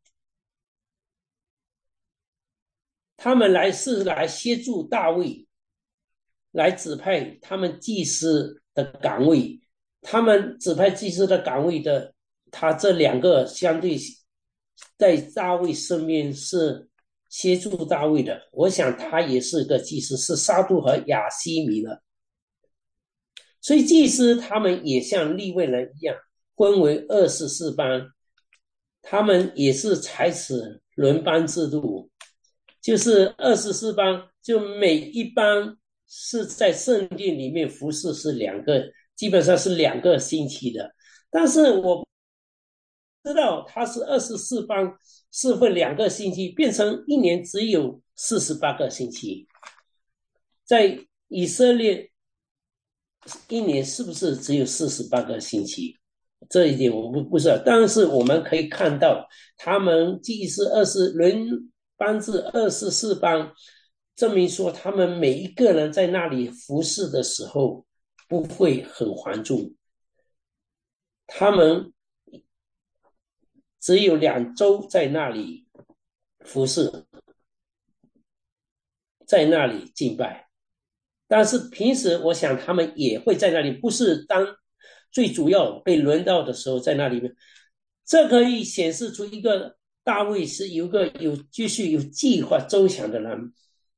他们来是来协助大卫，来指派他们祭司的岗位，他们指派祭司的岗位的，他这两个相对在大卫身边是协助大卫的，我想他也是个祭司，是撒督和亚西米的。所以祭司他们也像利未人一样，分为二十四班，他们也是采取轮班制度，就是二十四班，就每一班是在圣殿里面服侍是两个，基本上是两个星期的。但是我知道他是二十四班侍奉两个星期，变成一年只有四十八个星期。在以色列一年是不是只有四十八个星期？ 这一点我不不知道，但是我们可以看到，他们祭司二十轮班制二十四班，证明说他们每一个人在那里服侍的时候不会很繁重，他们只有两周在那里服侍，在那里敬拜。但是平时我想他们也会在那里，不是当最主要被轮到的时候在那里面。这可以显示出一个大卫是有个有继续有计划周详的人。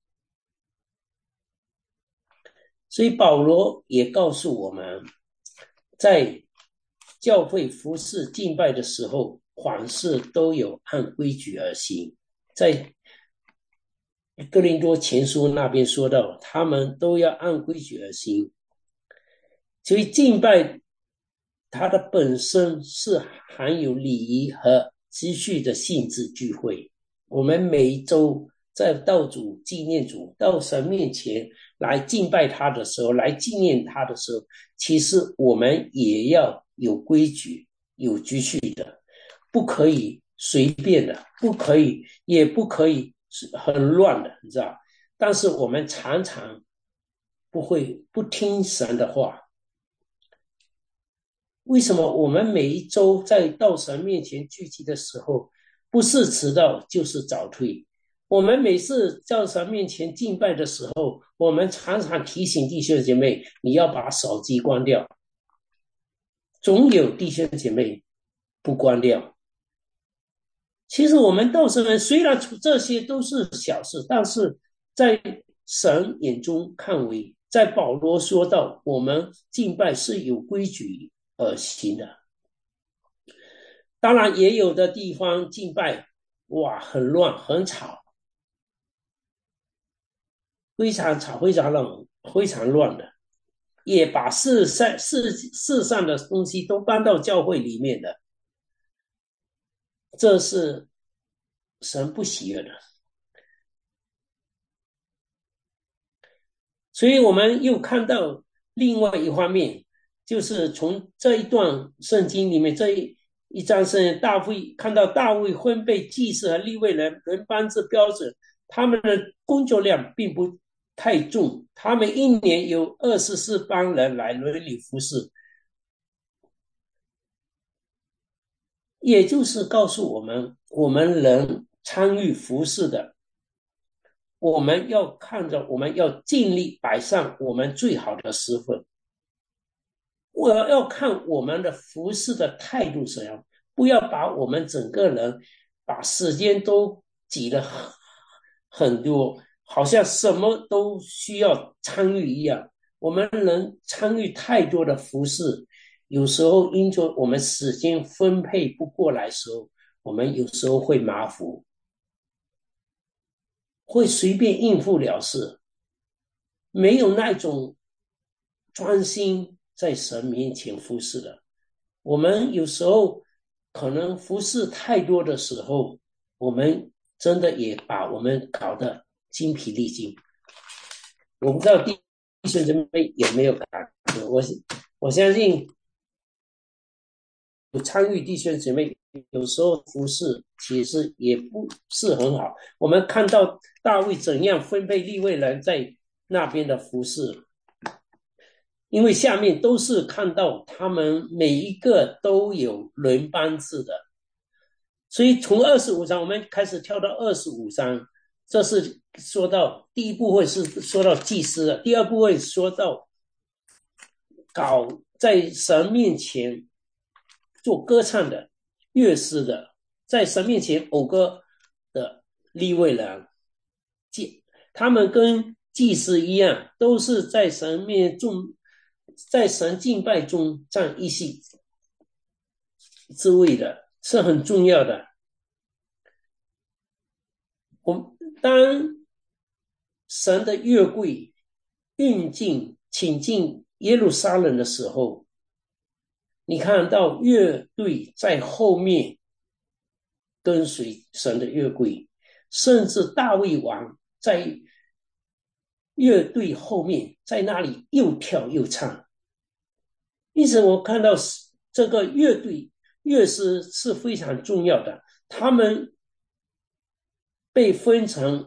所以保罗也告诉我们，在教会服侍敬拜的时候，凡事都有按规矩而行。在哥林多前书那边说到，他们都要按规矩而行。所以敬拜它的本身是含有礼仪和秩序的性质聚会。我们每一周在道主纪念主到神面前来敬拜他的时候，来纪念他的时候，其实我们也要有规矩有秩序的，不可以随便的，不可以也不可以很乱的，你知道。但是我们常常不会不听神的话。为什么我们每一周在道神面前聚集的时候，不是迟到就是早退？我们每次在神面前敬拜的时候，我们常常提醒弟兄姐妹，你要把手机关掉。总有弟兄姐妹不关掉。其实我们道神人虽然这些都是小事，但是在神眼中看为，在保罗说到，我们敬拜是有规矩而行的。当然也有的地方敬拜，哇，很乱很吵，非常吵非常乱非常乱的，也把世上世世上的东西都搬到教会里面的，这是神不喜悦的。所以我们又看到另外一方面，就是从这一段圣经里面，这一一章圣经，大卫看到大卫分配祭司和利未人轮班制标准，他们的工作量并不太重，他们一年有二十四帮人来轮流服侍，也就是告诉我们，我们人参与服侍的，我们要看着，我们要尽力摆上我们最好的时分。我要看我们的服侍的态度怎样，不要把我们整个人把时间都挤得很很多，好像什么都需要参与一样。我们人参与太多的服侍，有时候因着我们时间分配不过来的时候，我们有时候会马虎，会随便应付了事，没有那种专心在神面前服侍的。我们有时候可能服侍太多的时候，我们真的也把我们搞得精疲力尽。我不知道弟兄姊妹有没有感觉？我我相信有参与弟兄姊妹，有时候服侍其实也不是很好。我们看到大卫怎样分配利未人在那边的服侍，因为下面都是看到他们每一个都有轮班制的，所以从二十五章我们开始跳到二十五章，这是说到第一部分是说到祭司的，第二部分说到搞在神面前做歌唱的乐师的，在神面前讴歌的利未人，他们跟祭司一样，都是在神面中，在神敬拜中占一席之位的，是很重要的。我当神的约柜运进请进耶路撒冷的时候，你看到乐队在后面跟随神的约柜，甚至大卫王在乐队后面在那里又跳又唱。因此我看到这个乐队乐师是非常重要的，他们被分成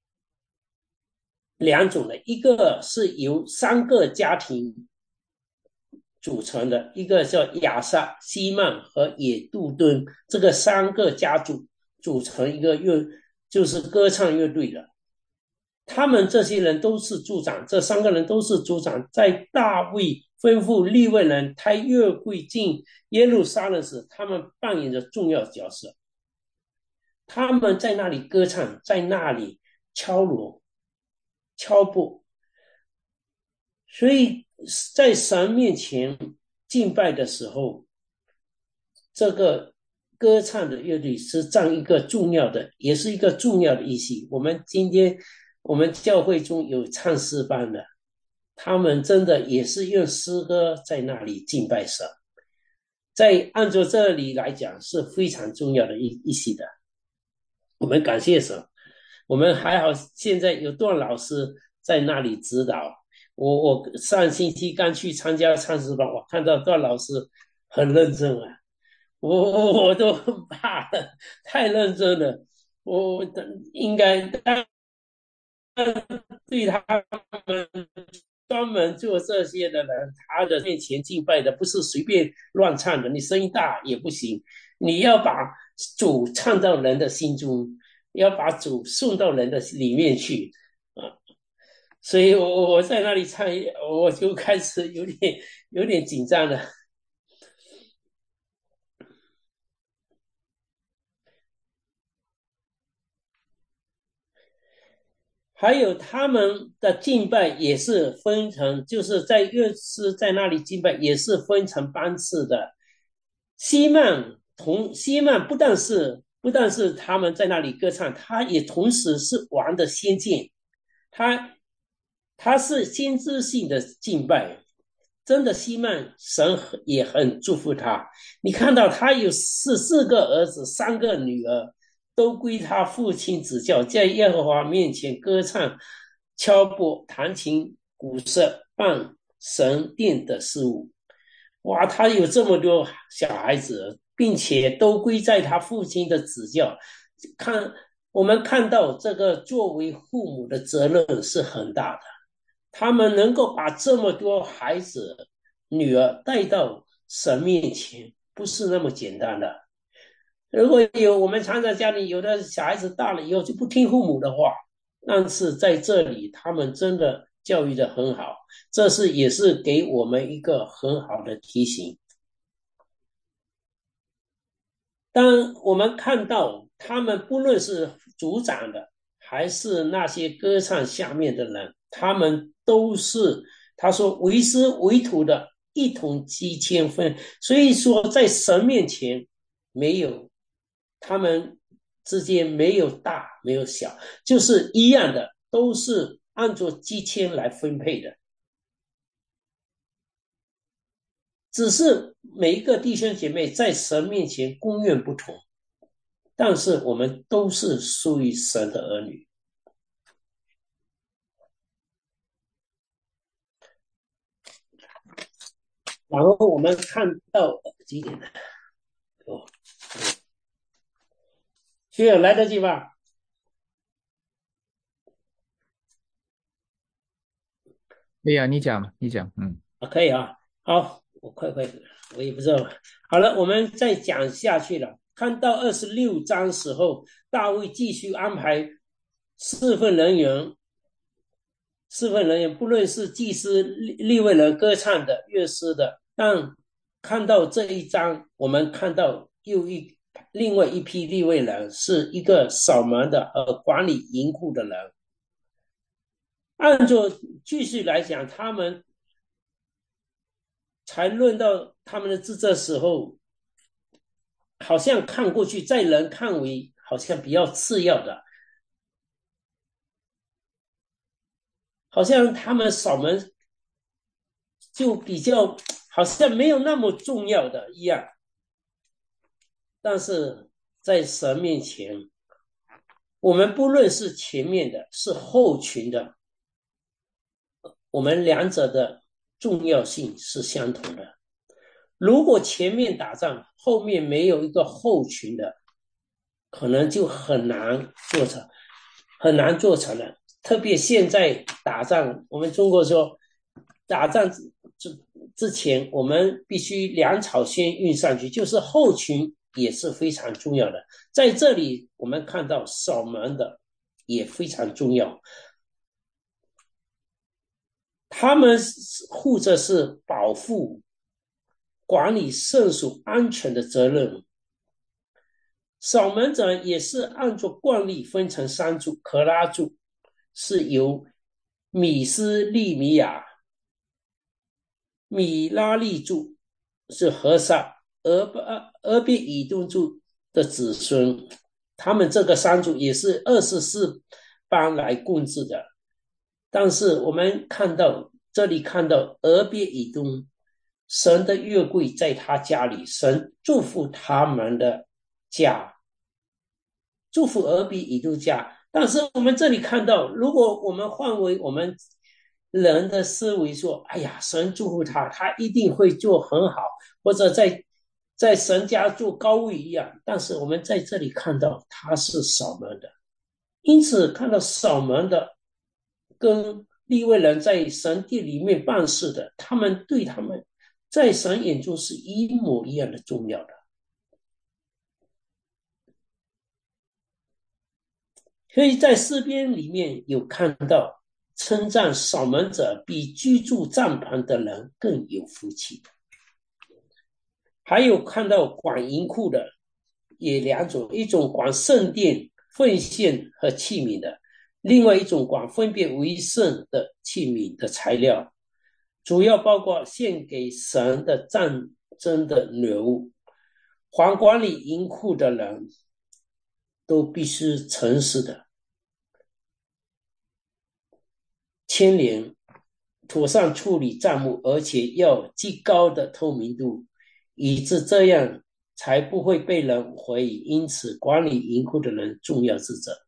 两种的，一个是由三个家庭组成的，一个叫亚萨、西曼和野杜敦，这个三个家族组成一个乐，就是歌唱乐队的。他们这些人都是族长，这三个人都是族长，在大卫吩咐利未人抬约柜进耶路撒冷时，他们扮演着重要角色。他们在那里歌唱，在那里敲锣、敲钵，所以在神面前敬拜的时候，这个歌唱的乐队是占一个重要的，也是一个重要的意义。我们今天我们教会中有唱诗班的，他们真的也是用诗歌在那里敬拜神，在按照这里来讲是非常重要的一一些的。我们感谢神，我们还好现在有段老师在那里指导。我我上星期刚去参加唱诗班，我看到段老师很认真啊，我我我都很怕了，太认真了。我应该对他们专门做这些的人，他的面前敬拜的不是随便乱唱的，你声音大也不行，你要把主唱到人的心中，要把主送到人的里面去啊。所以我我在那里唱，我就开始有点有点紧张了。还有他们的敬拜也是分成，就是在乐师在那里敬拜也是分成班次的。西曼同西曼不但是不但是他们在那里歌唱，他也同时是王的先见，他他是先知性的敬拜，真的西曼神也很祝福他。你看到他有十四个儿子，三个女儿，都归他父亲指教，在耶和华面前歌唱、敲钵、弹琴、鼓瑟，办神殿的事务。哇，他有这么多小孩子，并且都归在他父亲的指教。看，我们看到这个作为父母的责任是很大的。他们能够把这么多孩子、女儿带到神面前，不是那么简单的。如果有我们常常家里有的小孩子大了以后就不听父母的话，但是在这里他们真的教育的很好，这是也是给我们一个很好的提醒。当我们看到他们不论是组长的还是那些歌唱下面的人，他们都是他说为师为徒的一同积千分，所以说在神面前没有他们之间没有大没有小，就是一样的，都是按照积千来分配的。只是每一个弟兄姐妹在神面前功愿不同，但是我们都是属于神的儿女。然后我们看到几点？哦，学友来得及吧？ 对呀，你讲，你讲，嗯。 啊，可以啊。好，我快快，我也不知道。好了，我们再讲下去了。看到二十六章时候，大卫继续安排四份人员，四份人员不论是祭司、利利未人、歌唱的、乐师的，但看到这一章，我们看到又一另外一批利未人是一个扫门的和管理银库的人。按照继续来讲，他们才论到他们的职责时候，好像看过去，在人看为好像比较次要的，好像他们扫门就比较好像没有那么重要的一样。但是在神面前，我们不论是前面的，是后群的，我们两者的重要性是相同的。 如果前面打仗，后面没有一个后勤的，可能就很难做成，很难做成了。特别现在打仗，我们中国说，打仗之之前，我们必须粮草先运上去，就是后勤也是非常重要的。在这里，我们看到守门的也非常重要，他们负责是保护、管理圣所安全的责任。守门者也是按照惯例分成三组，可拉组是由米斯利米亚、米拉利族是和尚，俄巴俄别以东族的子孙，他们这个三族也是二十四班来共治的。但是我们看到这里看到俄别以东，神的约柜在他家里，神祝福他们的家，祝福俄别以东家。但是我们这里看到，如果我们换为我们人的思维说，哎呀，神祝福他，他一定会做很好，或者在在神家做高位一样。但是我们在这里看到他是守门的，因此看到守门的跟利未人在神殿里面办事的，他们对他们在神眼中是一模一样的重要的。所以在诗篇里面有看到称赞守门者比居住帐篷的人更有福气，还有看到管银库的也两种，一种管圣殿奉献和器皿的，另外一种管分别为圣的器皿的材料，主要包括献给神的战争的牛。还管理银库的人都必须诚实的牵连妥善处理账目，而且要极高的透明度，以致这样才不会被人怀疑。因此管理银库的人重要职责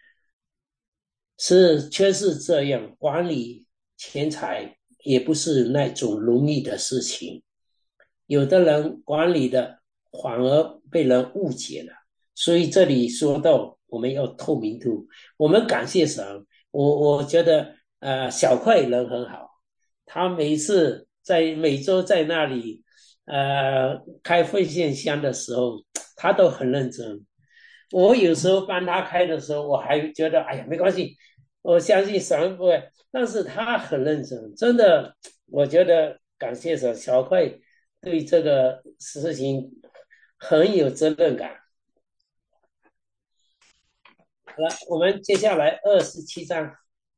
是确实这样，管理钱财也不是那种容易的事情，有的人管理的反而被人误解了。所以这里说到我们要透明度，我们感谢神。我我觉得呃小块人很好，他每次在每周在那里呃开奉献箱的时候，他都很认真。我有时候帮他开的时候，我还觉得哎呀没关系，我相信神不会，但是他很认真，真的，我觉得感谢神，小块对这个事情很有责任感。好了，我们接下来二十七章。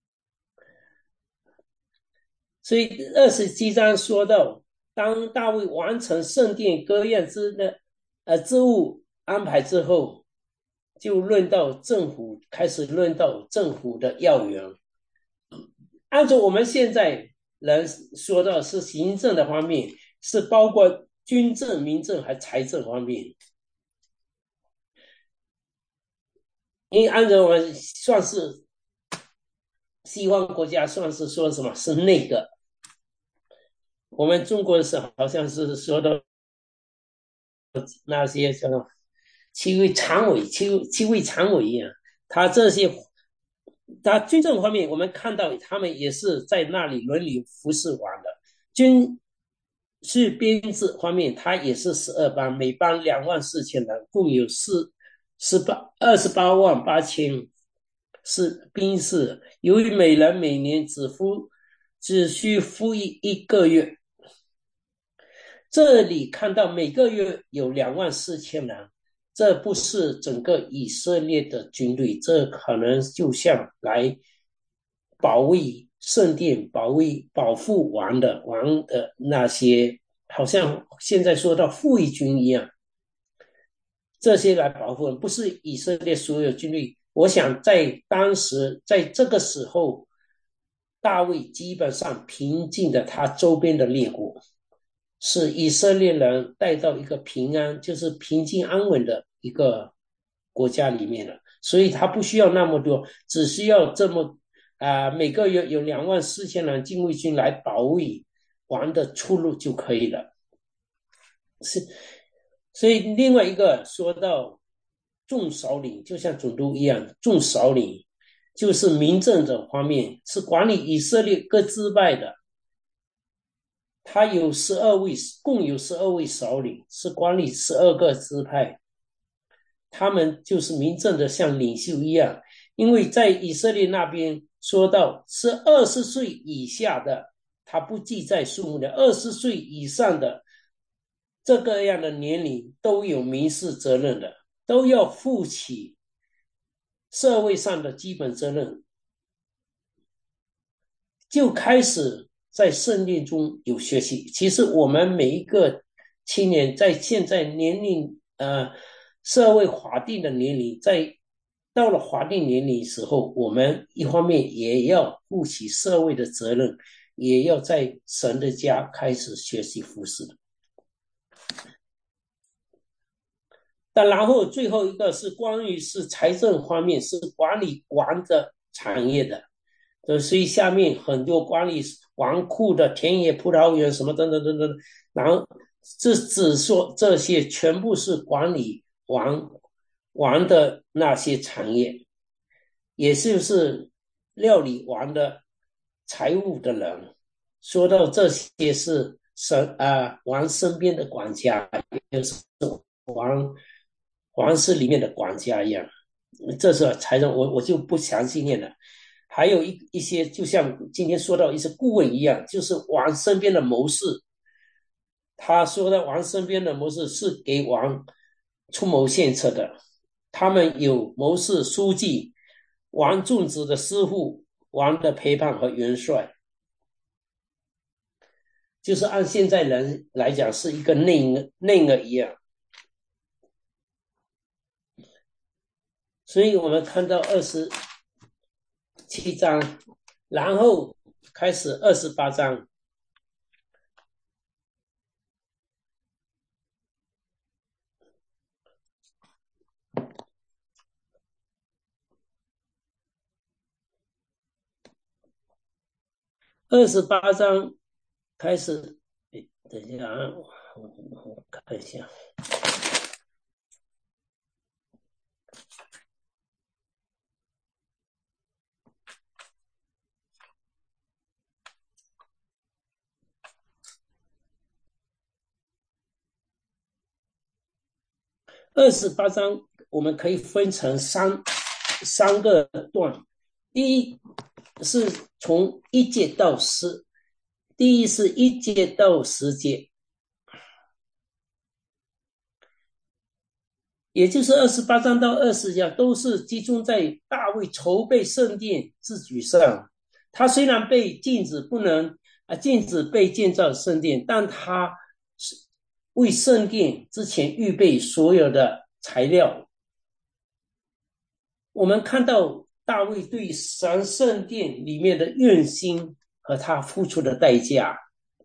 所以二十七章说到，当大卫完成圣殿歌宴之的呃职务安排之后，就论到政府，开始论到政府的要员。按照我们现在人说到是行政的方面，是包括军政、民政还财政方面。因为按照我们算是西方国家算是说什么是内阁，我们中国的时候好像是说的那些叫做七位常委、七七位常委一样，他这些，他军政方面，我们看到他们也是在那里轮流服侍完的。军事编制方面，他也是十二班，每班两万四千人，共有四十八二十八万八千是兵士。由于每人每年只服只需服役一个月。这里看到每个月有两万四千人，这不是整个以色列的军队，这可能就像来保卫圣殿、保卫保护王的王的那些，好像现在说到护卫军一样，这些来保护，不是以色列所有军队。我想在当时，在这个时候，大卫基本上平静了他周边的列国。是以色列人带到一个平安，就是平静安稳的一个国家里面了，所以他不需要那么多，只需要这么啊、呃，每个月有两万四千人禁卫军来保卫王的出路就可以了。 是，所以另外一个说到众首领，就像总督一样，众首领就是民政的方面，是管理以色列各支派的。他有十二位，共有十二位首领，是管理十二个支派。他们就是民政的像领袖一样，因为在以色列那边说到是二十岁以下的，他不计在数目的，二十岁以上的这个样的年龄都有民事责任的，都要负起社会上的基本责任，就开始在圣殿中有学习。其实我们每一个青年在现在年龄呃社会法定的年龄，在到了法定年龄时候，我们一方面也要负起社会的责任，也要在神的家开始学习服侍的。但然后最后一个是关于是财政方面，是管理王的产业的，所以下面很多管理王库的田野、葡萄园什么等等等等，然后这只说这些全部是管理王王的那些产业，也就是料理王的财务的人。说到这些是神啊王身边的管家，也就是王皇室里面的管家一样，这是财政，我我就不详细念了。还有一一些，就像今天说到一些顾问一样，就是王身边的谋士。他说的王身边的谋士是给王出谋献策的，他们有谋士、书记、王种植的师傅、王的陪伴和元帅，就是按现在人来讲是一个内内额一样。所以我们看到二十七章，然后开始二十八章。二十八章开始，等一下啊，我我看一下。二十八章我们可以分成三三个段，第一是从一节到十，第一是一节到十节，也就是二十八章到二十节都是集中在大卫筹备圣殿之举上。他虽然被禁止不能啊禁止被建造圣殿，但他为圣殿之前预备所有的材料。我们看到大卫对神圣殿里面的用心和他付出的代价。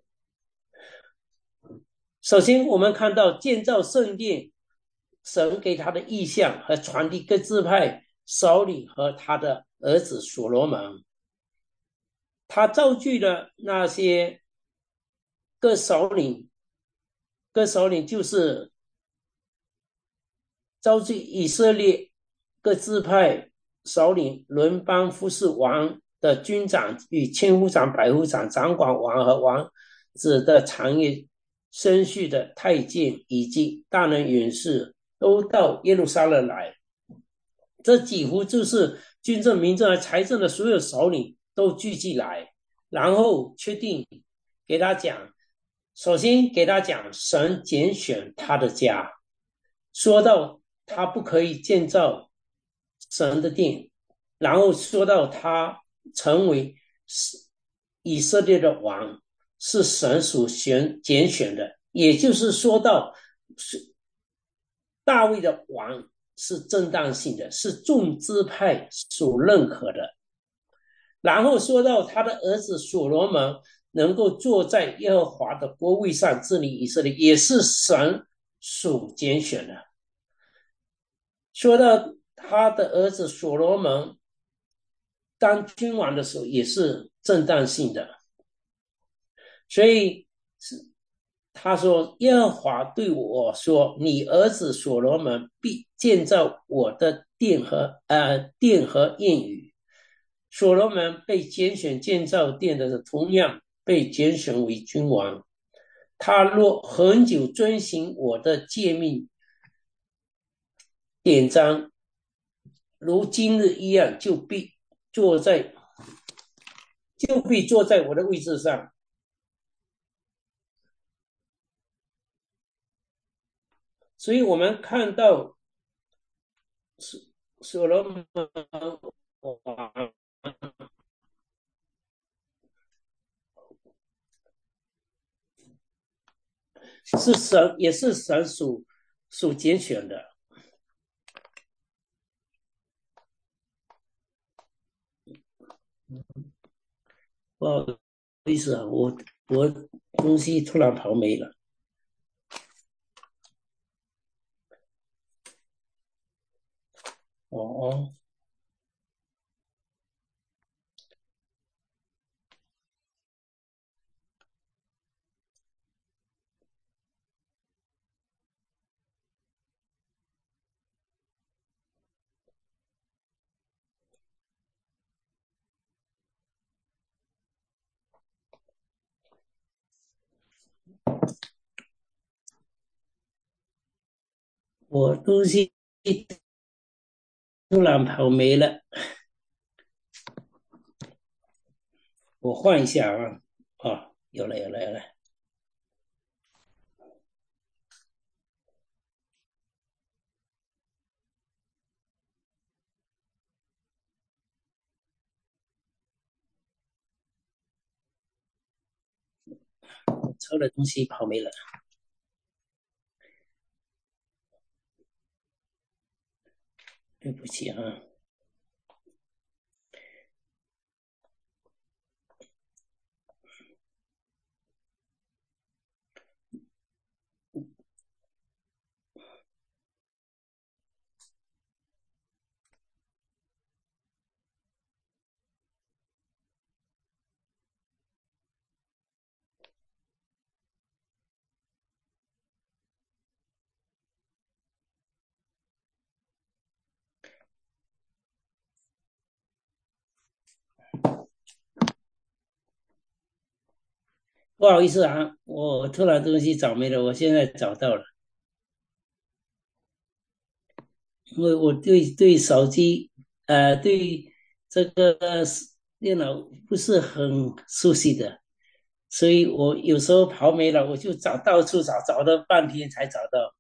首先我们看到建造圣殿，神给他的意象和传递各支派首领和他的儿子所罗门，他造句了那些各首领，各首领就是召集以色列各支派首领轮班服侍王的军长与千夫长、百夫长、掌管王和王子的长夜生序的太监以及大人勇士都到耶路撒冷来。这几乎就是军政、民政和财政的所有首领都聚集来，然后确定给他讲，首先给他讲神拣选他的家，说到他不可以建造神的殿，然后说到他成为以色列的王是神所选拣选的，也就是说到大卫的王是正当性的，是众支派所认可的。然后说到他的儿子所罗门能够坐在耶和华的国位上治理以色列，也是神所拣选的。说到他的儿子所罗门当君王的时候，也是正当性的。所以他说：“耶和华对我说，你儿子所罗门必建造我的殿和呃殿和殿宇。”所罗门被拣选建造殿的，同样被拣选为君王。他若恒久遵行我的诫命典章，如今日一样，就必坐在就必坐在我的位置上。所以我们看到所罗门王是神，也是神所所拣选的。不好意思啊，我我东西突然跑没了。哦，我东西突然跑没了，我换一下啊。哦，有了有了有了。我抄的东西跑没了，对不起啊。不好意思啊，我突然东西找没了，我现在找到了。因为我对对手机，呃，对这个电脑不是很熟悉的，所以我有时候跑没了，我就找到处找，找了半天才找到。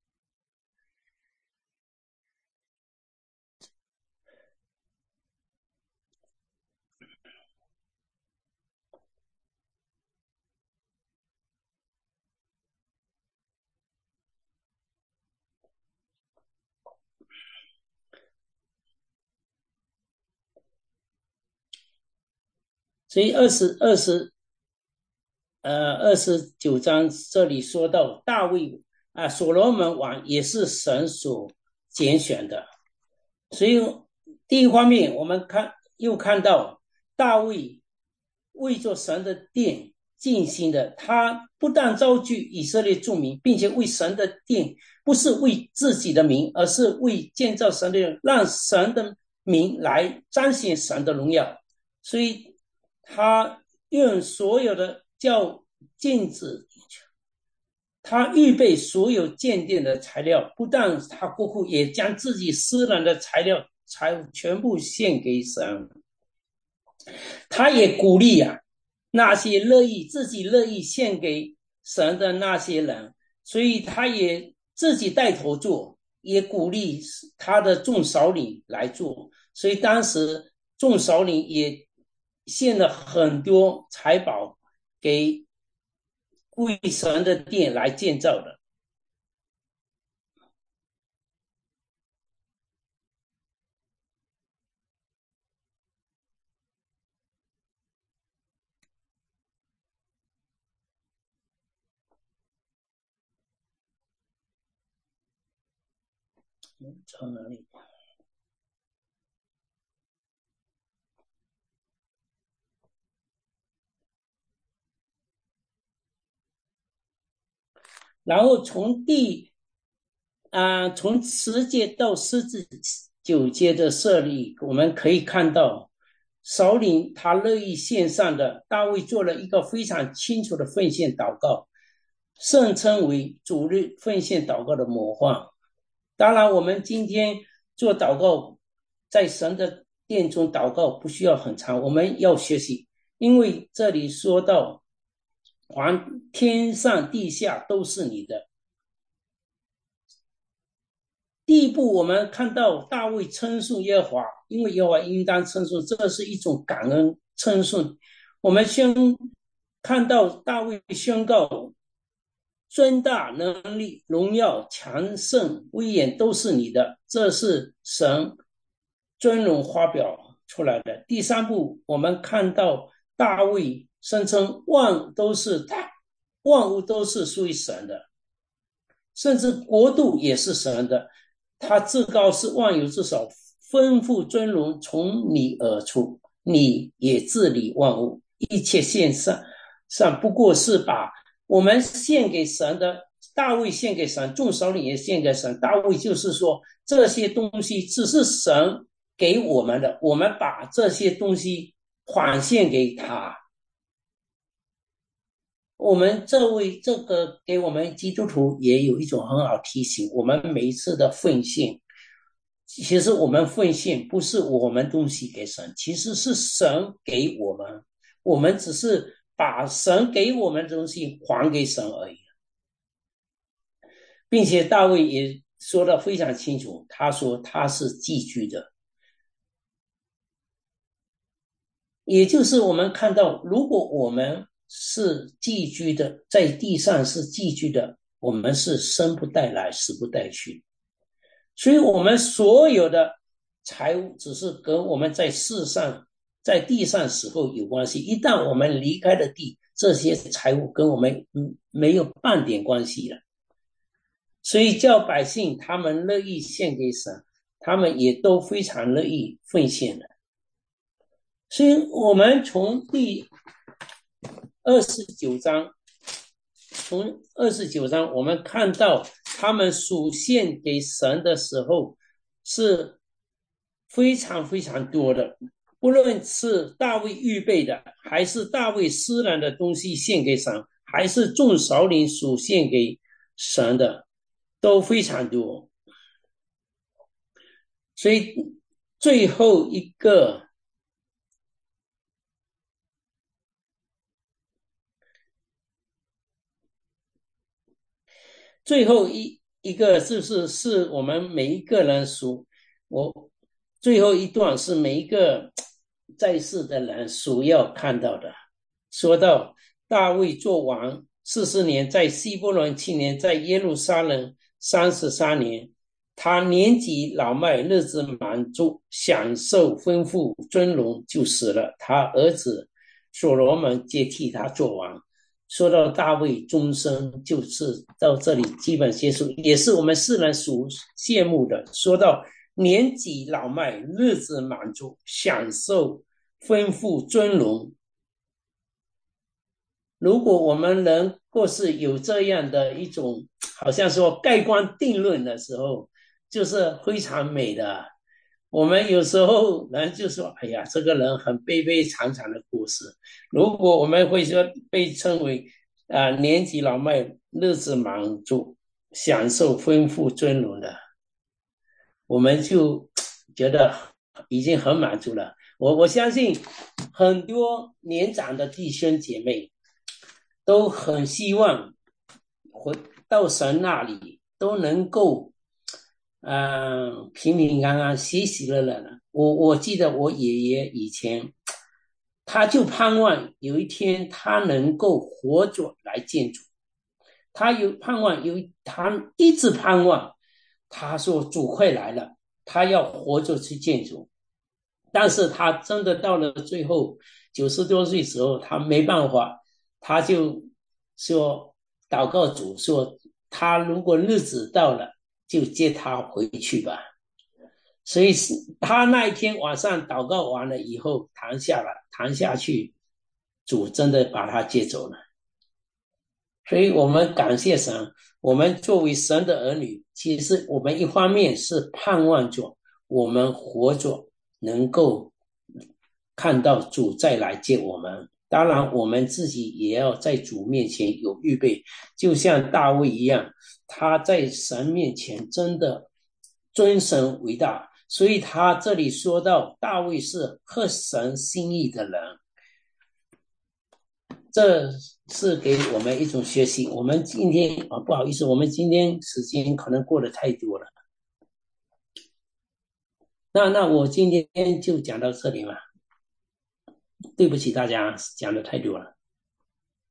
所以二十二十呃二十九章这里说到大卫啊，所罗门王也是神所拣选的。所以第一方面，我们看又看到大卫为着神的殿尽心的，他不但招聚以色列众民，并且为神的殿不是为自己的名，而是为建造神的，让神的名来彰显神的荣耀。所以他用所有的叫镜子，他预备所有建殿的材料，不但他过户，也将自己私人的材料财物全部献给神。他也鼓励啊那些乐意自己乐意献给神的那些人，所以他也自己带头做，也鼓励他的众首领来做。所以当时众首领也献了很多财宝给为神的殿来建造的。从哪里？ 然后从第啊、呃从十节到十九节的设立，我们可以看到首领他乐意献上的，大卫做了一个非常清楚的奉献祷告，圣称为主日奉献祷告的模范。当然，我们今天做祷告，在神的殿中祷告不需要很长，我们要学习，因为这里说到，皇天上地下都是你的。第一步，我们看到大卫称颂耶和华，因为耶和华应当称颂，这是一种感恩称颂。我们先看到大卫宣告，尊大能力、荣耀、强盛、威严都是你的，这是神尊荣发表出来的。第三步，我们看到大卫声称万都是他，万物都是属于神的，甚至国度也是神的。他至高是万有之首，丰富尊荣从你而出，你也治理万物，一切献上上不过是把我们献给神的，大卫献给神，众首领也献给神。大卫就是说，这些东西只是神给我们的，我们把这些东西还献给他。我们这位这个给我们基督徒也有一种很好提醒，我们每一次的奉献，其实我们奉献不是我们东西给神，其实是神给我们，我们只是把神给我们的东西还给神而已。并且大卫也说得非常清楚，他说他是寄居的，也就是我们看到，如果我们是寄居的，在地上是寄居的，我们是生不带来，死不带去。所以我们所有的财物只是跟我们在世上在地上时候有关系，一旦我们离开了地，这些财物跟我们没有半点关系了。所以叫百姓他们乐意献给神，他们也都非常乐意奉献的。所以我们从第二十九章，从二十九章我们看到他们属献给神的时候是非常非常多的，不论是大卫预备的，还是大卫私人的东西献给神，还是众首领属献给神的，都非常多。所以最后一个最后一一个就是是我们每一个人属我最后一段是每一个在世的人所要看到的。说到大卫做王四十年，在希伯伦七年，在耶路撒冷三十三年，他年纪老迈，日子满足，享受丰富尊荣，就死了。他儿子所罗门接替他做王。说到大卫终生，就是到这里基本结束，也是我们世人所羡慕的。说到年纪老迈，日子满足，享受丰富尊荣。如果我们能够是有这样的一种好像说盖棺定论的时候，就是非常美的。我们有时候人就说，哎呀，这个人很悲悲惨惨的故事。如果我们会说被称为啊、呃、年纪老迈，日子满足，享受丰富尊荣的，我们就觉得已经很满足了。我我相信很多年长的弟兄姐妹都很希望回到神那里，都能够呃，平平安安、喜喜乐乐的。我我记得我爷爷以前，他就盼望有一天他能够活着来见主。他有盼望，有他一直盼望。他说主快来了，他要活着去见主。但是他真的到了最后九十多岁时候，他没办法，他就说祷告主说，他如果日子到了，就接他回去吧。所以他那一天晚上祷告完了以后，躺下了，躺下去，主真的把他接走了。 所以我们感谢神，我们作为神的儿女，其实我们一方面是盼望着我们活着能够看到主再来接我们。当然，我们自己也要在主面前有预备，就像大卫一样，他在神面前真的尊神为大，所以他这里说到大卫是合神心意的人。这是给我们一种学习。我们今天啊，不好意思，我们今天时间可能过得太多了。那那我今天就讲到这里了，对不起大家，讲的太多了。